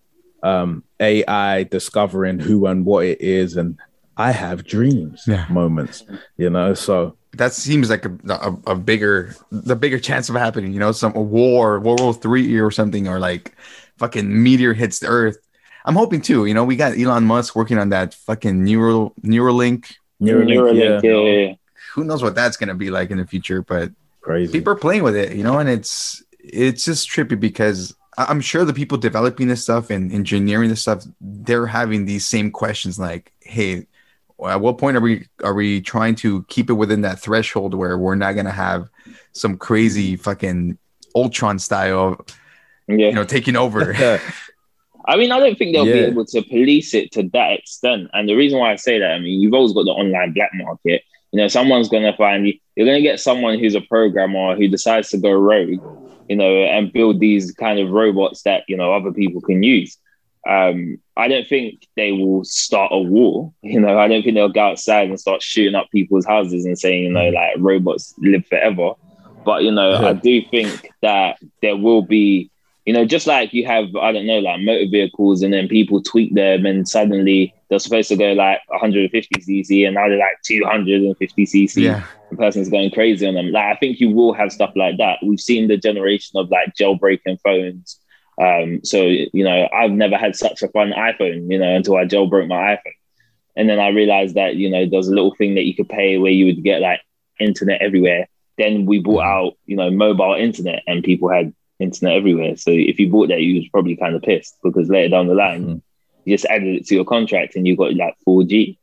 Speaker 5: AI discovering who and what it is and I have dreams moments, you know. So
Speaker 4: that seems like a bigger chance of happening, you know, a war, World War III or something, or like fucking meteor hits the earth. I'm hoping too, you know, we got Elon Musk working on that fucking Neuralink.
Speaker 6: Yeah.
Speaker 4: Who knows what that's going to be like in the future, but
Speaker 5: crazy.
Speaker 4: People are playing with it, you know, and it's just trippy because I'm sure the people developing this stuff and engineering this stuff, they're having these same questions like, hey, at what point are we trying to keep it within that threshold where we're not going to have some crazy fucking Ultron style, taking over?
Speaker 6: I mean, I don't think they'll be able to police it to that extent. And the reason why I say that, I mean, you've always got the online black market. Someone's going to find you. You're going to get someone who's a programmer who decides to go rogue, and build these kind of robots that, other people can use. I don't think they will start a war. I don't think they'll go outside and start shooting up people's houses and saying, like robots live forever. But, I do think that there will be, just like you have, I don't know, like motor vehicles, and then people tweak them and suddenly they're supposed to go like 150 cc and now they're like 250 cc. Yeah. The person's going crazy on them. Like, I think you will have stuff like that. We've seen the generation of like jailbreaking phones. So, I've never had such a fun iPhone, until I jailbroke my iPhone. And then I realized that, there's a little thing that you could pay where you would get like internet everywhere. Then we brought out, mobile internet, and people had internet everywhere. So if you bought that, you was probably kind of pissed, because later down the line, you just added it to your contract and you got like 4G.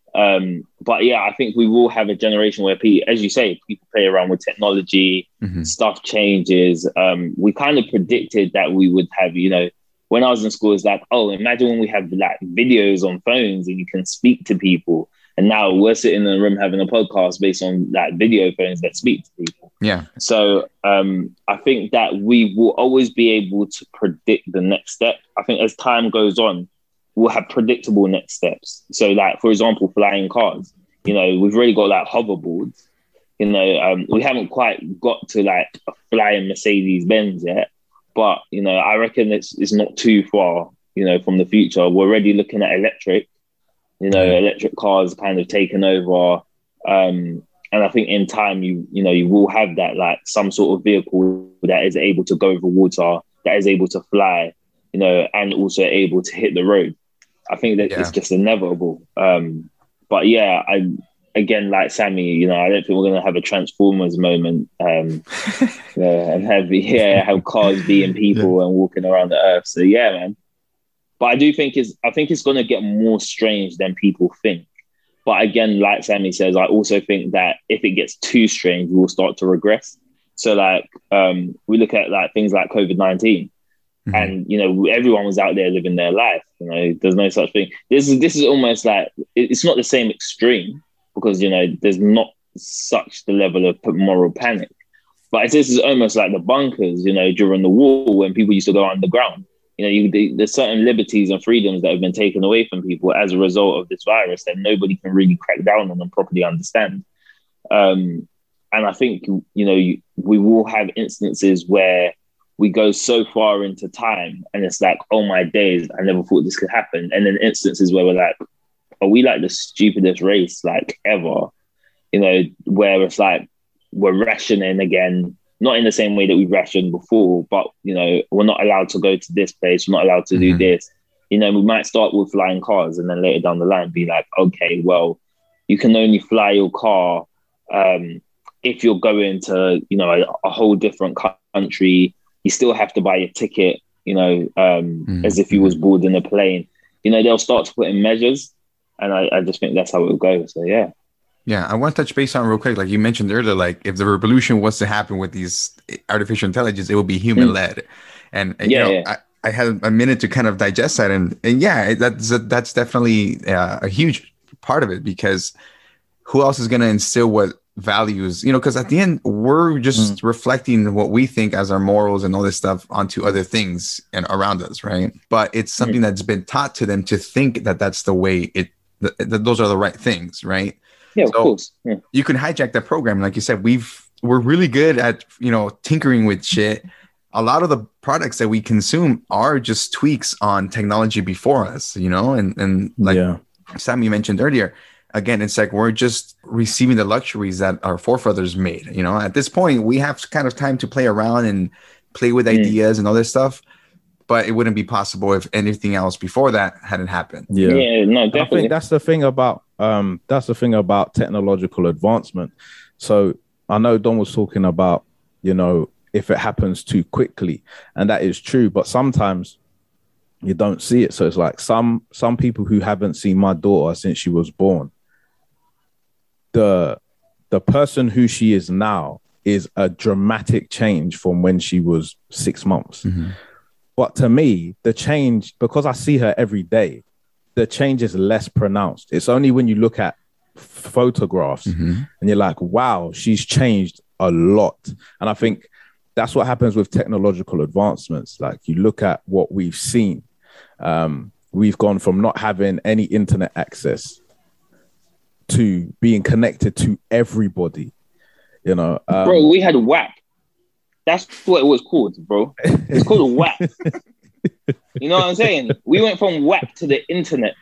Speaker 6: But yeah, I think we will have a generation where people, as you say, people play around with technology, stuff changes. We kind of predicted that we would have, when I was in school, it's like, oh, imagine when we have like videos on phones and you can speak to people. And now we're sitting in a room having a podcast based on like video phones that speak to people. Yeah. So I think that we will always be able to predict the next step. I think as time goes on, we'll have predictable next steps. So like, for example, flying cars, we've already got like hoverboards, we haven't quite got to like a flying Mercedes-Benz yet, but, I reckon it's not too far, from the future. We're already looking at electric, electric cars kind of taken over. And I think in time, you will have that, like some sort of vehicle that is able to go over water, that is able to fly, and also able to hit the road. I think that it's just inevitable. But yeah, again, like Sammy, I don't think we're going to have a Transformers moment and have cars being people and walking around the earth. So yeah, man. But I think it's going to get more strange than people think. But again, like Sammy says, I also think that if it gets too strange, we'll start to regress. So like we look at like things like COVID-19. And everyone was out there living their life. There's no such thing. This is almost like, it's not the same extreme, because there's not such the level of moral panic. But this is almost like the bunkers. During the war, when people used to go underground. There's certain liberties and freedoms that have been taken away from people as a result of this virus that nobody can really crack down on and properly understand. And I think we will have instances where we go so far into time and it's like, oh my days, I never thought this could happen. And then instances where we're like, are we like the stupidest race like ever? Where it's like we're rationing again, not in the same way that we rationed before, but we're not allowed to go to this place, we're not allowed to do this. We might start with flying cars and then later down the line be like, okay, well, you can only fly your car if you're going to, a whole different country. You still have to buy a ticket, as if you was boarding a plane. They'll start to put in measures, and I just think that's how it will go. So, yeah.
Speaker 4: Yeah, I want to touch base on real quick. Like you mentioned earlier, like if the revolution was to happen with these artificial intelligence, it will be human-led. And I had a minute to kind of digest that. And yeah, that's definitely a huge part of it, because who else is going to instill what values, because at the end we're just reflecting what we think as our morals and all this stuff onto other things and around us, right? But it's something that's been taught to them to think that that's the way that those are the right things, right?
Speaker 6: Yeah, of course. Yeah.
Speaker 4: You can hijack that program. Like you said, we're really good at tinkering with shit. A lot of the products that we consume are just tweaks on technology before us, and like Sammy mentioned earlier, again, it's like we're just receiving the luxuries that our forefathers made. At this point, we have kind of time to play around and play with ideas and all this stuff, but it wouldn't be possible if anything else before that hadn't happened.
Speaker 6: Yeah, no, definitely.
Speaker 5: I think that's the thing about technological advancement. So I know Don was talking about, if it happens too quickly. And that is true. But sometimes you don't see it. So it's like some people who haven't seen my daughter since she was born, the person who she is now is a dramatic change from when she was 6 months. Mm-hmm. But to me, the change, because I see her every day, the change is less pronounced. It's only when you look at photographs and you're like, wow, she's changed a lot. And I think that's what happens with technological advancements. Like, you look at what we've seen. We've gone from not having any internet access to being connected to everybody. You know,
Speaker 6: bro, we had WAP. That's what it was called, bro. It's called WAP. You know what I'm saying? We went from WAP to the internet.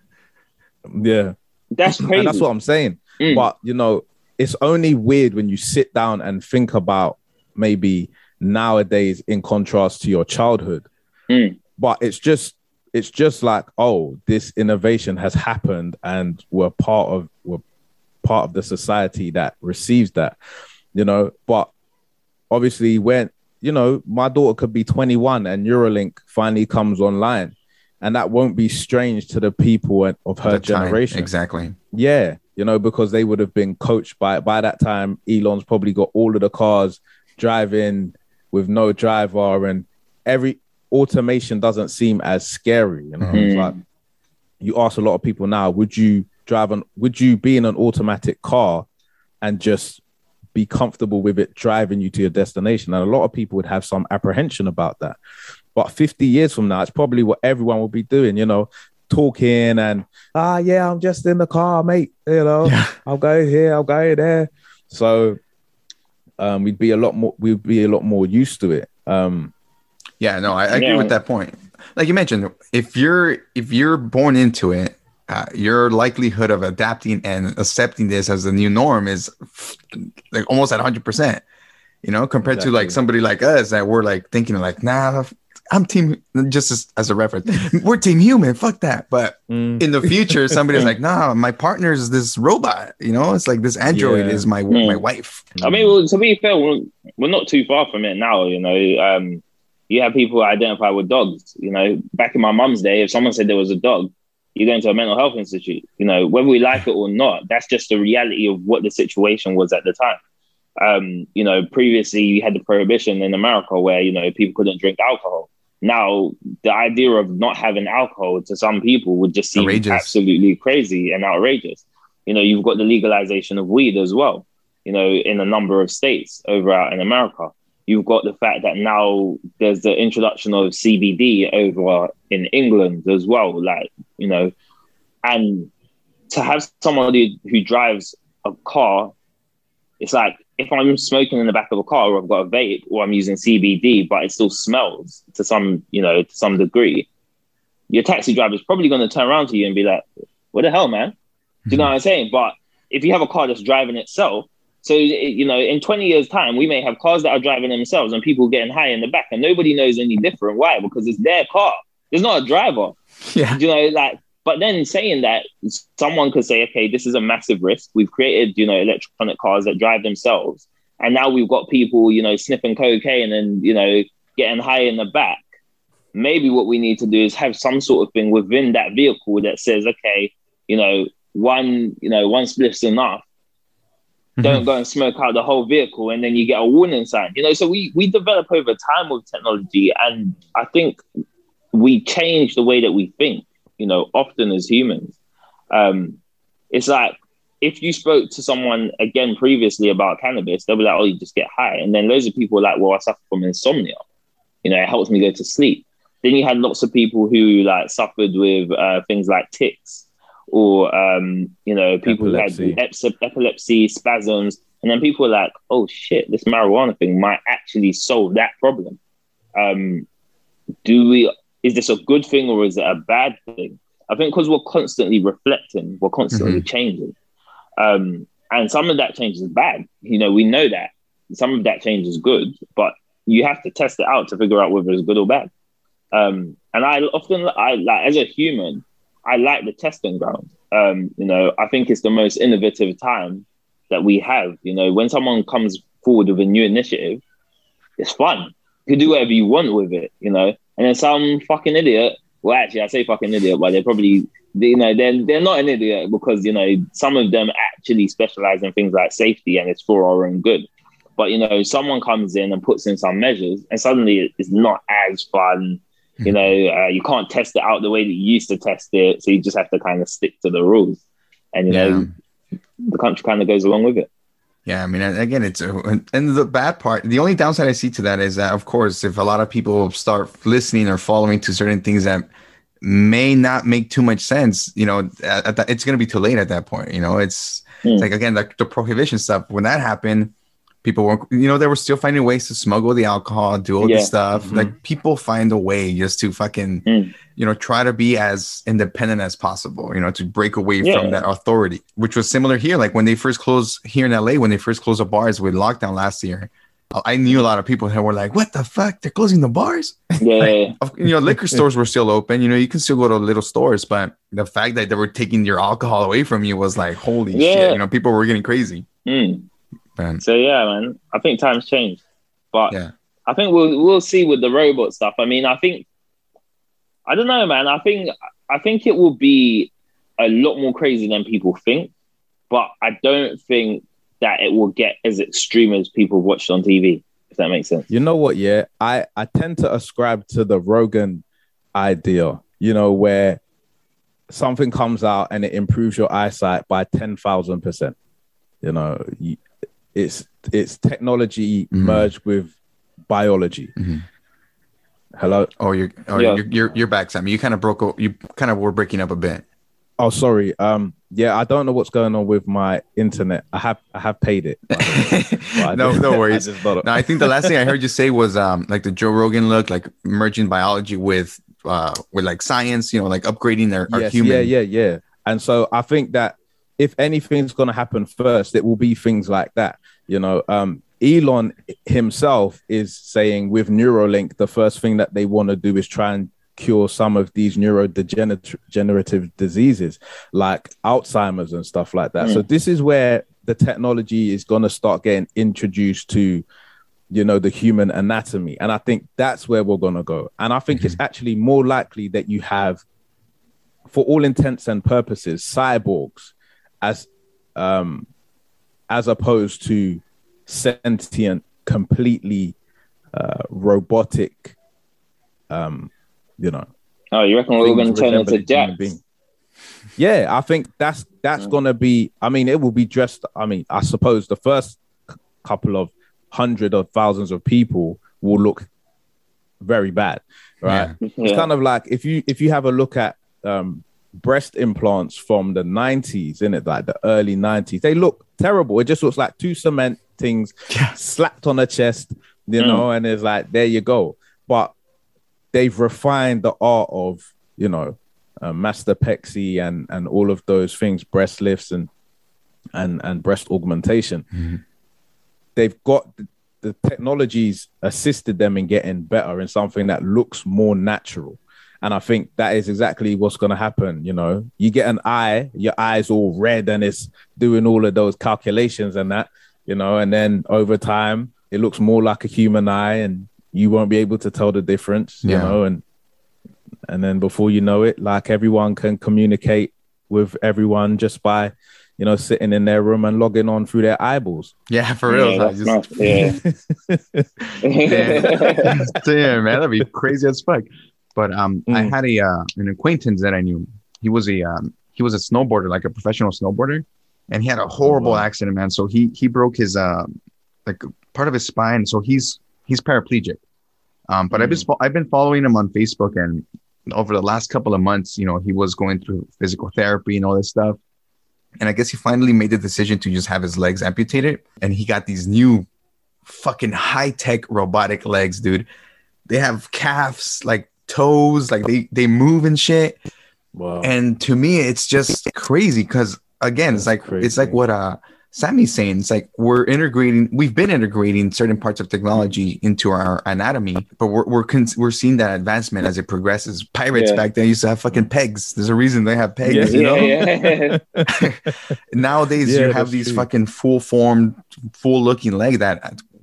Speaker 5: Yeah.
Speaker 6: That's crazy.
Speaker 5: And that's what I'm saying. But, you know, it's only weird when you sit down and think about maybe nowadays in contrast to your childhood. But it's just like, oh, this innovation has happened and we're part of the society that receives that, you know. But obviously, when, you know, my daughter could be 21 and Neuralink finally comes online, and that won't be strange to the people of her generation. Exactly. Yeah, you know, because they would have been coached by that time. Elon's probably got all of the cars driving with no driver, and every automation doesn't seem as scary. You know, it's like, you ask a lot of people now, would you be in an automatic car and just be comfortable with it driving you to your destination? And a lot of people would have some apprehension about that. But 50 years from now, it's probably what everyone will be doing, you know, talking and, yeah, I'm just in the car, mate. You know, I'll go here, I'll go there. So we'd be a lot more used to it.
Speaker 4: Yeah, no, I agree with that point. Like you mentioned, if you're born into it, your likelihood of adapting and accepting this as the new norm is like almost at 100%, you know, compared to like somebody like us that we're like thinking like, nah, I'm team, just as a reference, we're team human, fuck that. But in the future, somebody's like, nah, my partner is this robot, you know, it's like this android is my wife.
Speaker 6: I mean, to be fair, we're not too far from it now, you know. You have people who identify with dogs, you know. Back in my mum's day, if someone said there was a dog, you go into a mental health institute, you know, whether we like it or not. That's just the reality of what the situation was at the time. You know, previously you had the prohibition in America where, you know, people couldn't drink alcohol. Now, the idea of not having alcohol to some people would just seem absolutely crazy and outrageous. You know, you've got the legalization of weed as well, you know, in a number of states over out in America. You've got the fact that now there's the introduction of CBD over in England as well. Like, you know, and to have somebody who drives a car, it's like if I'm smoking in the back of a car or I've got a vape or I'm using CBD, but it still smells to some degree, your taxi driver is probably going to turn around to you and be like, what the hell, man? Do you know what I'm saying? But if you have a car that's driving itself, so, you know, in 20 years' time, we may have cars that are driving themselves and people getting high in the back and nobody knows any different. Why? Because it's their car. There's not a driver. Yeah. You know, like, but then saying that, someone could say, okay, this is a massive risk. We've created, you know, electronic cars that drive themselves. And now we've got people, you know, sniffing cocaine and, you know, getting high in the back. Maybe what we need to do is have some sort of thing within that vehicle that says, okay, you know, one spliff's enough. Don't go and smoke out the whole vehicle, and then you get a warning sign. You know, so we develop over time with technology, and I think we change the way that we think, you know, often as humans. It's like if you spoke to someone again previously about cannabis, they'll be like, oh, you just get high. And then loads of people are like, well, I suffer from insomnia. You know, it helps me go to sleep. Then you had lots of people who like suffered with things like tics. Or, you know, people who had epilepsy, spasms. And then people were like, oh, shit, this marijuana thing might actually solve that problem. Is this a good thing or is it a bad thing? I think because we're constantly reflecting, we're constantly changing. And some of that change is bad. You know, we know that. Some of that change is good, but you have to test it out to figure out whether it's good or bad. And I like, as a human, I like the testing ground. You know, I think it's the most innovative time that we have. You know, when someone comes forward with a new initiative, it's fun. You can do whatever you want with it, you know. And then some fucking idiot. Well, actually, I say fucking idiot, but they're probably, you know, they're not an idiot because, you know, some of them actually specialize in things like safety and it's for our own good. But, you know, someone comes in and puts in some measures and suddenly it's not as fun. You know, you can't test it out the way that you used to test it. So you just have to kind of stick to the rules. And, you know, the country kind of goes along with it.
Speaker 4: Yeah, I mean, again, and the bad part, the only downside I see to that is that, of course, if a lot of people start listening or following to certain things that may not make too much sense, you know, it's going to be too late at that point. You know, it's like, again, like the prohibition stuff, when that happened, people weren't, you know, they were still finding ways to smuggle the alcohol, do all this stuff. Like people find a way just to fucking, you know, try to be as independent as possible, you know, to break away from that authority, which was similar here. Like when they first closed here in LA, when they first closed the bars with lockdown last year, I knew a lot of people that were like, what the fuck? They're closing the bars?
Speaker 6: Yeah.
Speaker 4: Like, you know, liquor stores were still open. You know, you can still go to little stores, but the fact that they were taking your alcohol away from you was like, holy shit. You know, people were getting crazy. Man.
Speaker 6: So yeah, man, I think times change, but I think we'll see with the robot stuff. I mean, I don't know, man. I think it will be a lot more crazy than people think, but I don't think that it will get as extreme as people watched on TV. If that makes sense.
Speaker 5: You know what? Yeah, I tend to ascribe to the Rogan idea. You know, where something comes out and it improves your eyesight by 10,000%. You know. It's technology merged with biology. Hello.
Speaker 4: You're back, Sammy. You kind of were breaking up a bit.
Speaker 5: Oh, sorry. Yeah, I don't know what's going on with my internet. I have paid it.
Speaker 4: No worries. No, I think the last thing I heard you say was like the Joe Rogan look, like merging biology with like science. You know, like upgrading our human.
Speaker 5: Yeah. And so I think that if anything's going to happen first, it will be things like that. You know, Elon himself is saying with Neuralink, the first thing that they want to do is try and cure some of these neurodegenerative diseases like Alzheimer's and stuff like that. So this is where the technology is going to start getting introduced to, you know, the human anatomy. And I think that's where we're going to go. And I think it's actually more likely that you have, for all intents and purposes, cyborgs as opposed to sentient, completely robotic, you know.
Speaker 6: Oh, you reckon we're all going to turn into jacks?
Speaker 5: Yeah, I think that's going to be, I mean, it will be dressed, I mean, I suppose the first couple of hundred of thousands of people will look very bad, right? It's kind of like if you have a look at breast implants from the 90s, innit? Like the early 90s, they look terrible. It just looks like two cement things slapped on a chest, you know, and it's like, there you go. But they've refined the art of, you know, mastopexy and all of those things, breast lifts and breast augmentation. They've got the technologies assisted them in getting better in something that looks more natural. And I think that is exactly what's going to happen. You know, you get an eye, your eye's all red and it's doing all of those calculations and that, you know, and then over time it looks more like a human eye and you won't be able to tell the difference, you know, and then before you know it, like everyone can communicate with everyone just by, you know, sitting in their room and logging on through their eyeballs.
Speaker 4: Yeah, for real.
Speaker 6: Nice.
Speaker 4: Damn, man, that'd be crazy as fuck. But I had an acquaintance that I knew. He was a snowboarder, like a professional snowboarder, and he had a horrible accident, man. So he broke his like part of his spine. So he's paraplegic. But I've been following him on Facebook, and over the last couple of months, you know, he was going through physical therapy and all this stuff. And I guess he finally made the decision to just have his legs amputated, and he got these new fucking high-tech robotic legs, dude. They have calves, like toes, like they move and shit.
Speaker 5: Wow.
Speaker 4: And to me, it's just crazy because again, it's like what Sammy's saying. It's like we've been integrating certain parts of technology into our anatomy, but we're seeing that advancement as it progresses. Pirates back then used to have fucking pegs. There's a reason they have pegs, you know. Nowadays you have these fucking full-formed, full-looking leg that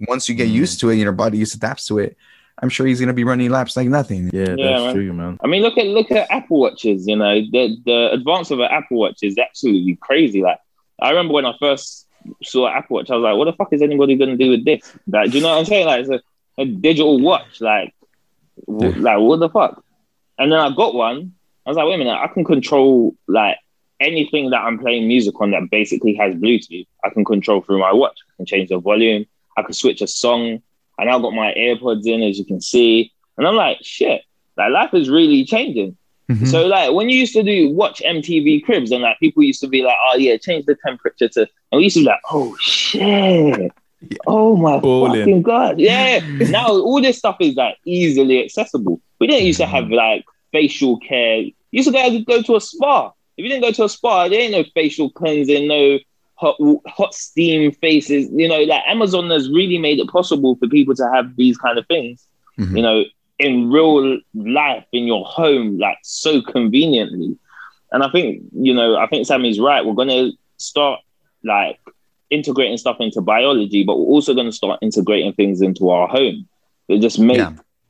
Speaker 4: once you get used to it and your body just adapts to it, I'm sure he's gonna be running laps like nothing.
Speaker 5: Yeah, that's true, man.
Speaker 6: I mean, look at Apple Watches. You know, the advance of an Apple Watch is absolutely crazy. Like, I remember when I first saw an Apple Watch, I was like, "What the fuck is anybody gonna do with this?" Like, do you know what I'm saying? Like, it's a digital watch. Like what the fuck? And then I got one. I was like, wait a minute, I can control like anything that I'm playing music on that basically has Bluetooth. I can control through my watch. I can change the volume. I can switch a song. I now got my AirPods in, as you can see. And I'm like, shit, like life is really changing. Mm-hmm. So like when you used to watch MTV Cribs and like people used to be like, oh yeah, change the temperature to, and we used to be like, oh shit. Oh my fucking God. Yeah. Now all this stuff is like easily accessible. We didn't used to have like facial care. You used to go to a spa. If you didn't go to a spa, there ain't no facial cleansing, no hot steam faces. You know, like Amazon has really made it possible for people to have these kind of things, you know, in real life, in your home, like so conveniently. And I think Sammy's right. We're going to start like integrating stuff into biology, but we're also going to start integrating things into our home. It just make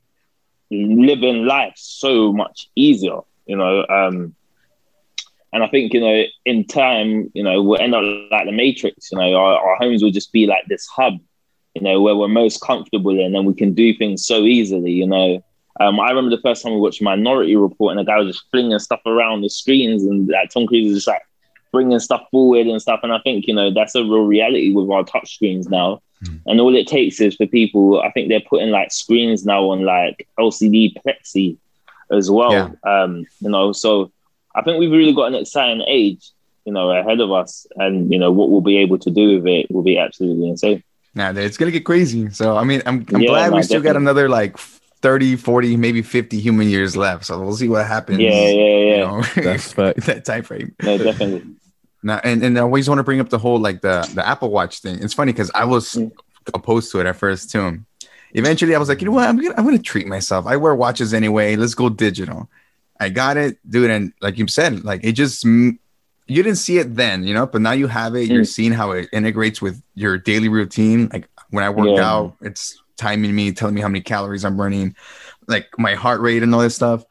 Speaker 6: living life so much easier, you know. And I think, you know, in time, you know, we'll end up like the Matrix. You know, our homes will just be like this hub, you know, where we're most comfortable in, and we can do things so easily, you know. I remember the first time we watched Minority Report, and the guy was just flinging stuff around the screens, and like Tom Cruise was just like bringing stuff forward and stuff. And I think, you know, that's a real reality with our touch screens now. And all it takes is for people, I think they're putting like screens now on like LCD plexi as well. You know, so I think we've really got an exciting age, you know, ahead of us. And, you know, what we'll be able to do with it will be absolutely insane.
Speaker 4: Nah, it's going to get crazy. So, I mean, I'm glad we still got another like 30, 40, maybe 50 human years left. So we'll see what happens.
Speaker 6: Yeah.
Speaker 4: You know,
Speaker 5: that's
Speaker 4: that time frame.
Speaker 6: No, definitely.
Speaker 4: Now, and I always want to bring up the whole like the Apple Watch thing. It's funny because I was opposed to it at first too. Eventually, I was like, you know what? I'm gonna treat myself. I wear watches anyway. Let's go digital. I got it, dude. And like you said, like it just you didn't see it then, you know, but now you have it. You're seeing how it integrates with your daily routine. Like when I work out, it's timing me, telling me how many calories I'm burning, like my heart rate and all this stuff.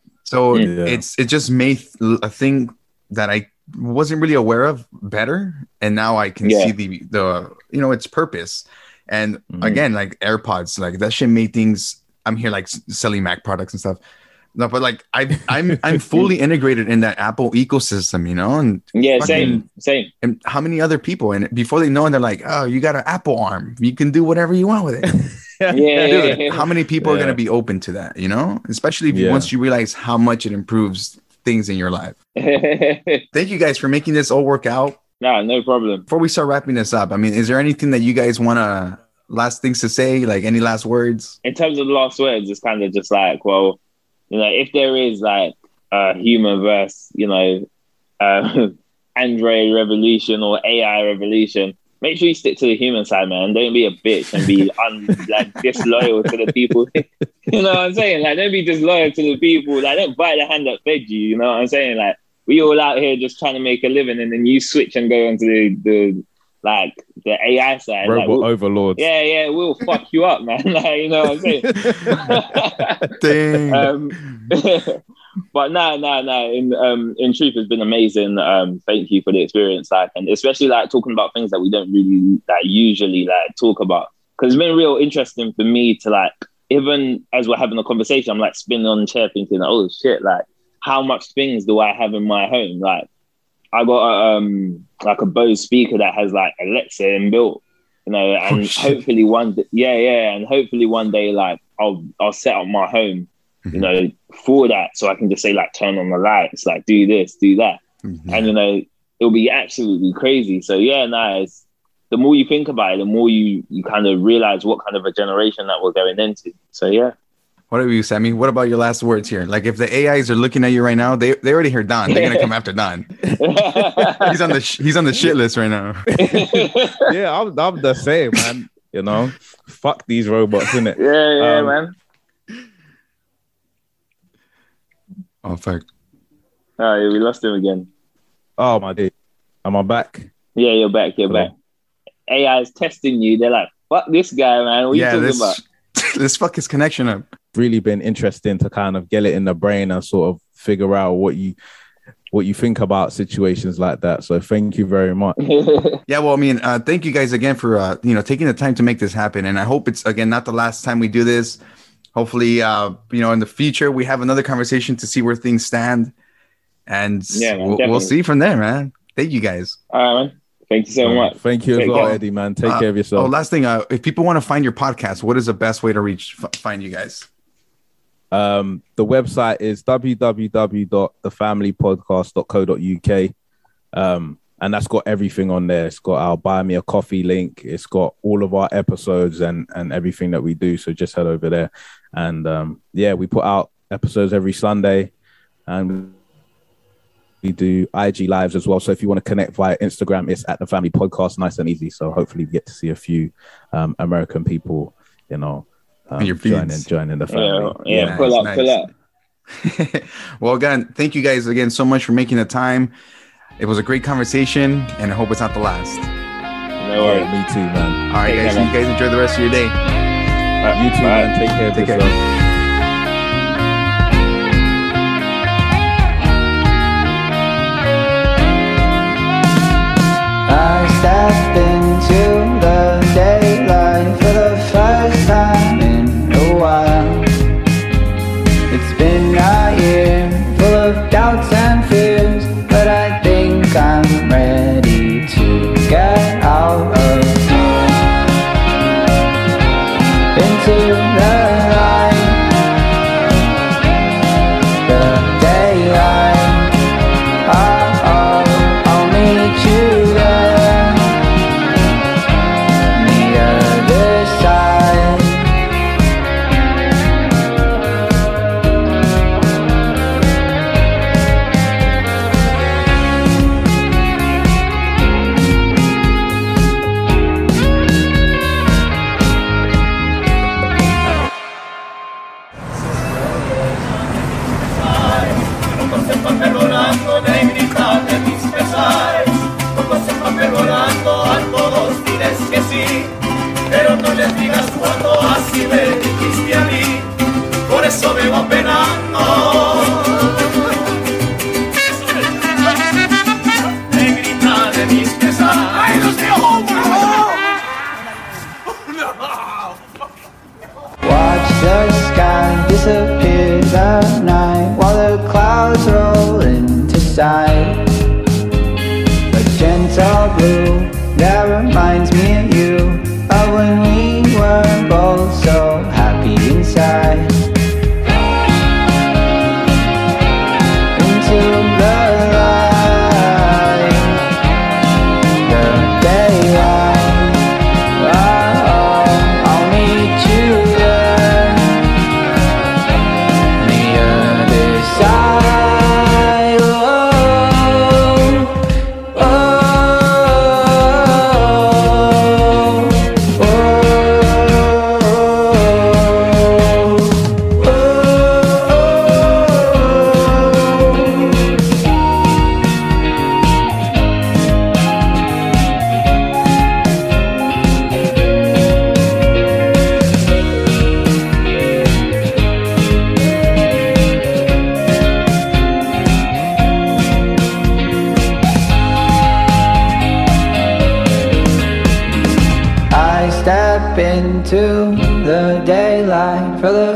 Speaker 4: So it just made a thing that I wasn't really aware of better, and now I can see the you know, its purpose. And again, like AirPods, like that shit made things. I'm here like selling Mac products and stuff. No, but like I'm fully integrated in that Apple ecosystem, you know. And
Speaker 6: same.
Speaker 4: And how many other people? And before they know it, they're like, oh, you got an Apple arm, you can do whatever you want with it. Dude, how many people are going to be open to that, you know? Especially if once you realize how much it improves things in your life. Thank you guys for making this all work out.
Speaker 6: No problem.
Speaker 4: Before we start wrapping this up, I mean, is there anything that you guys want to last things to say? Like any last words?
Speaker 6: In terms of the last words, it's kind of just like, well, you know, if there is like a human versus, you know, Android revolution or AI revolution, make sure you stick to the human side, man. Don't be a bitch and be like disloyal to the people. You know what I'm saying? Like, don't be disloyal to the people. Like, don't bite the hand that fed you. You know what I'm saying? Like, we all out here just trying to make a living, and then you switch and go onto the AI side.
Speaker 5: Robot
Speaker 6: like,
Speaker 5: overlords.
Speaker 6: Yeah, we'll fuck you up, man. Like, you know what I'm saying?
Speaker 4: Dang.
Speaker 6: But no. In truth, it's been amazing. Thank you for the experience, like, and especially like talking about things that we don't really like usually like talk about. Because it's been real interesting for me to like, even as we're having a conversation, I'm like spinning on the chair thinking, oh shit, like how much things do I have in my home? Like I got a Bose speaker that has like Alexa inbuilt, you know, and hopefully one day like I'll set up my home, you know, for that, so I can just say like turn on the lights, like do this, do that, and you know it'll be absolutely crazy. So it's the more you think about it, the more you kind of realize what kind of a generation that we're going into. So yeah.
Speaker 4: What about you, Sammy? What about your last words here? Like, if the AIs are looking at you right now, they already heard Don. They're gonna come after Don. He's on the shit list right now.
Speaker 5: Yeah, I'm the same, man. You know, fuck these robots, innit?
Speaker 6: Yeah, man.
Speaker 4: Oh fuck!
Speaker 6: Oh, yeah, we lost him again.
Speaker 5: Oh my day. Am I back?
Speaker 6: Yeah, you're back. You're back. AI is testing you. They're like, Fuck this guy, man. What are you talking about?
Speaker 4: Let's fuck his connection up.
Speaker 5: Really been interesting to kind of get it in the brain and sort of figure out what you think about situations like that. So thank you very much.
Speaker 4: Yeah, well, I mean, thank you guys again for taking the time to make this happen. And I hope it's again not the last time we do this. Hopefully, in the future we have another conversation to see where things stand. And we'll see from there, man. Thank you guys.
Speaker 6: All right, man. Thank you so much.
Speaker 5: Thank you as well, Eddie, man. Take care of yourself.
Speaker 4: Oh, last thing, if people want to find your podcast, what is the best way to find you guys?
Speaker 5: The website is www.thefamilypodcast.co.uk. And that's got everything on there. It's got our Buy Me a Coffee link. It's got all of our episodes and everything that we do. So just head over there. And we put out episodes every Sunday. And we do IG lives as well. So if you want to connect via Instagram, it's at The Family Podcast. Nice and easy. So hopefully we get to see a few American people, joining the family.
Speaker 6: Yeah, pull up.
Speaker 4: Well, again, thank you guys again so much for making the time. It was a great conversation, and I hope it's not the last.
Speaker 6: No worries.
Speaker 5: Me too, man.
Speaker 4: All right, guys. You guys enjoy the rest of your day.
Speaker 5: You too, man. Take care of yourself.
Speaker 3: I step into the daylight for the first time in a while. It's been a year full of doubts and fears, but I think I'm ready to get out of here. Into the light, the daylight. I'll meet you there, the other side.
Speaker 7: Pero no les digas cuando así me dijiste a mí, por eso vivo penando. Negrita de mis pesares. ¡Ay, Dios mío!
Speaker 3: Watch the sky disappear at night while the clouds roll into sight. A gentle blue that reminds me of you, of when we were both so happy inside. Into the light, the daylight. I'll meet you there, the other side. Into the daylight for the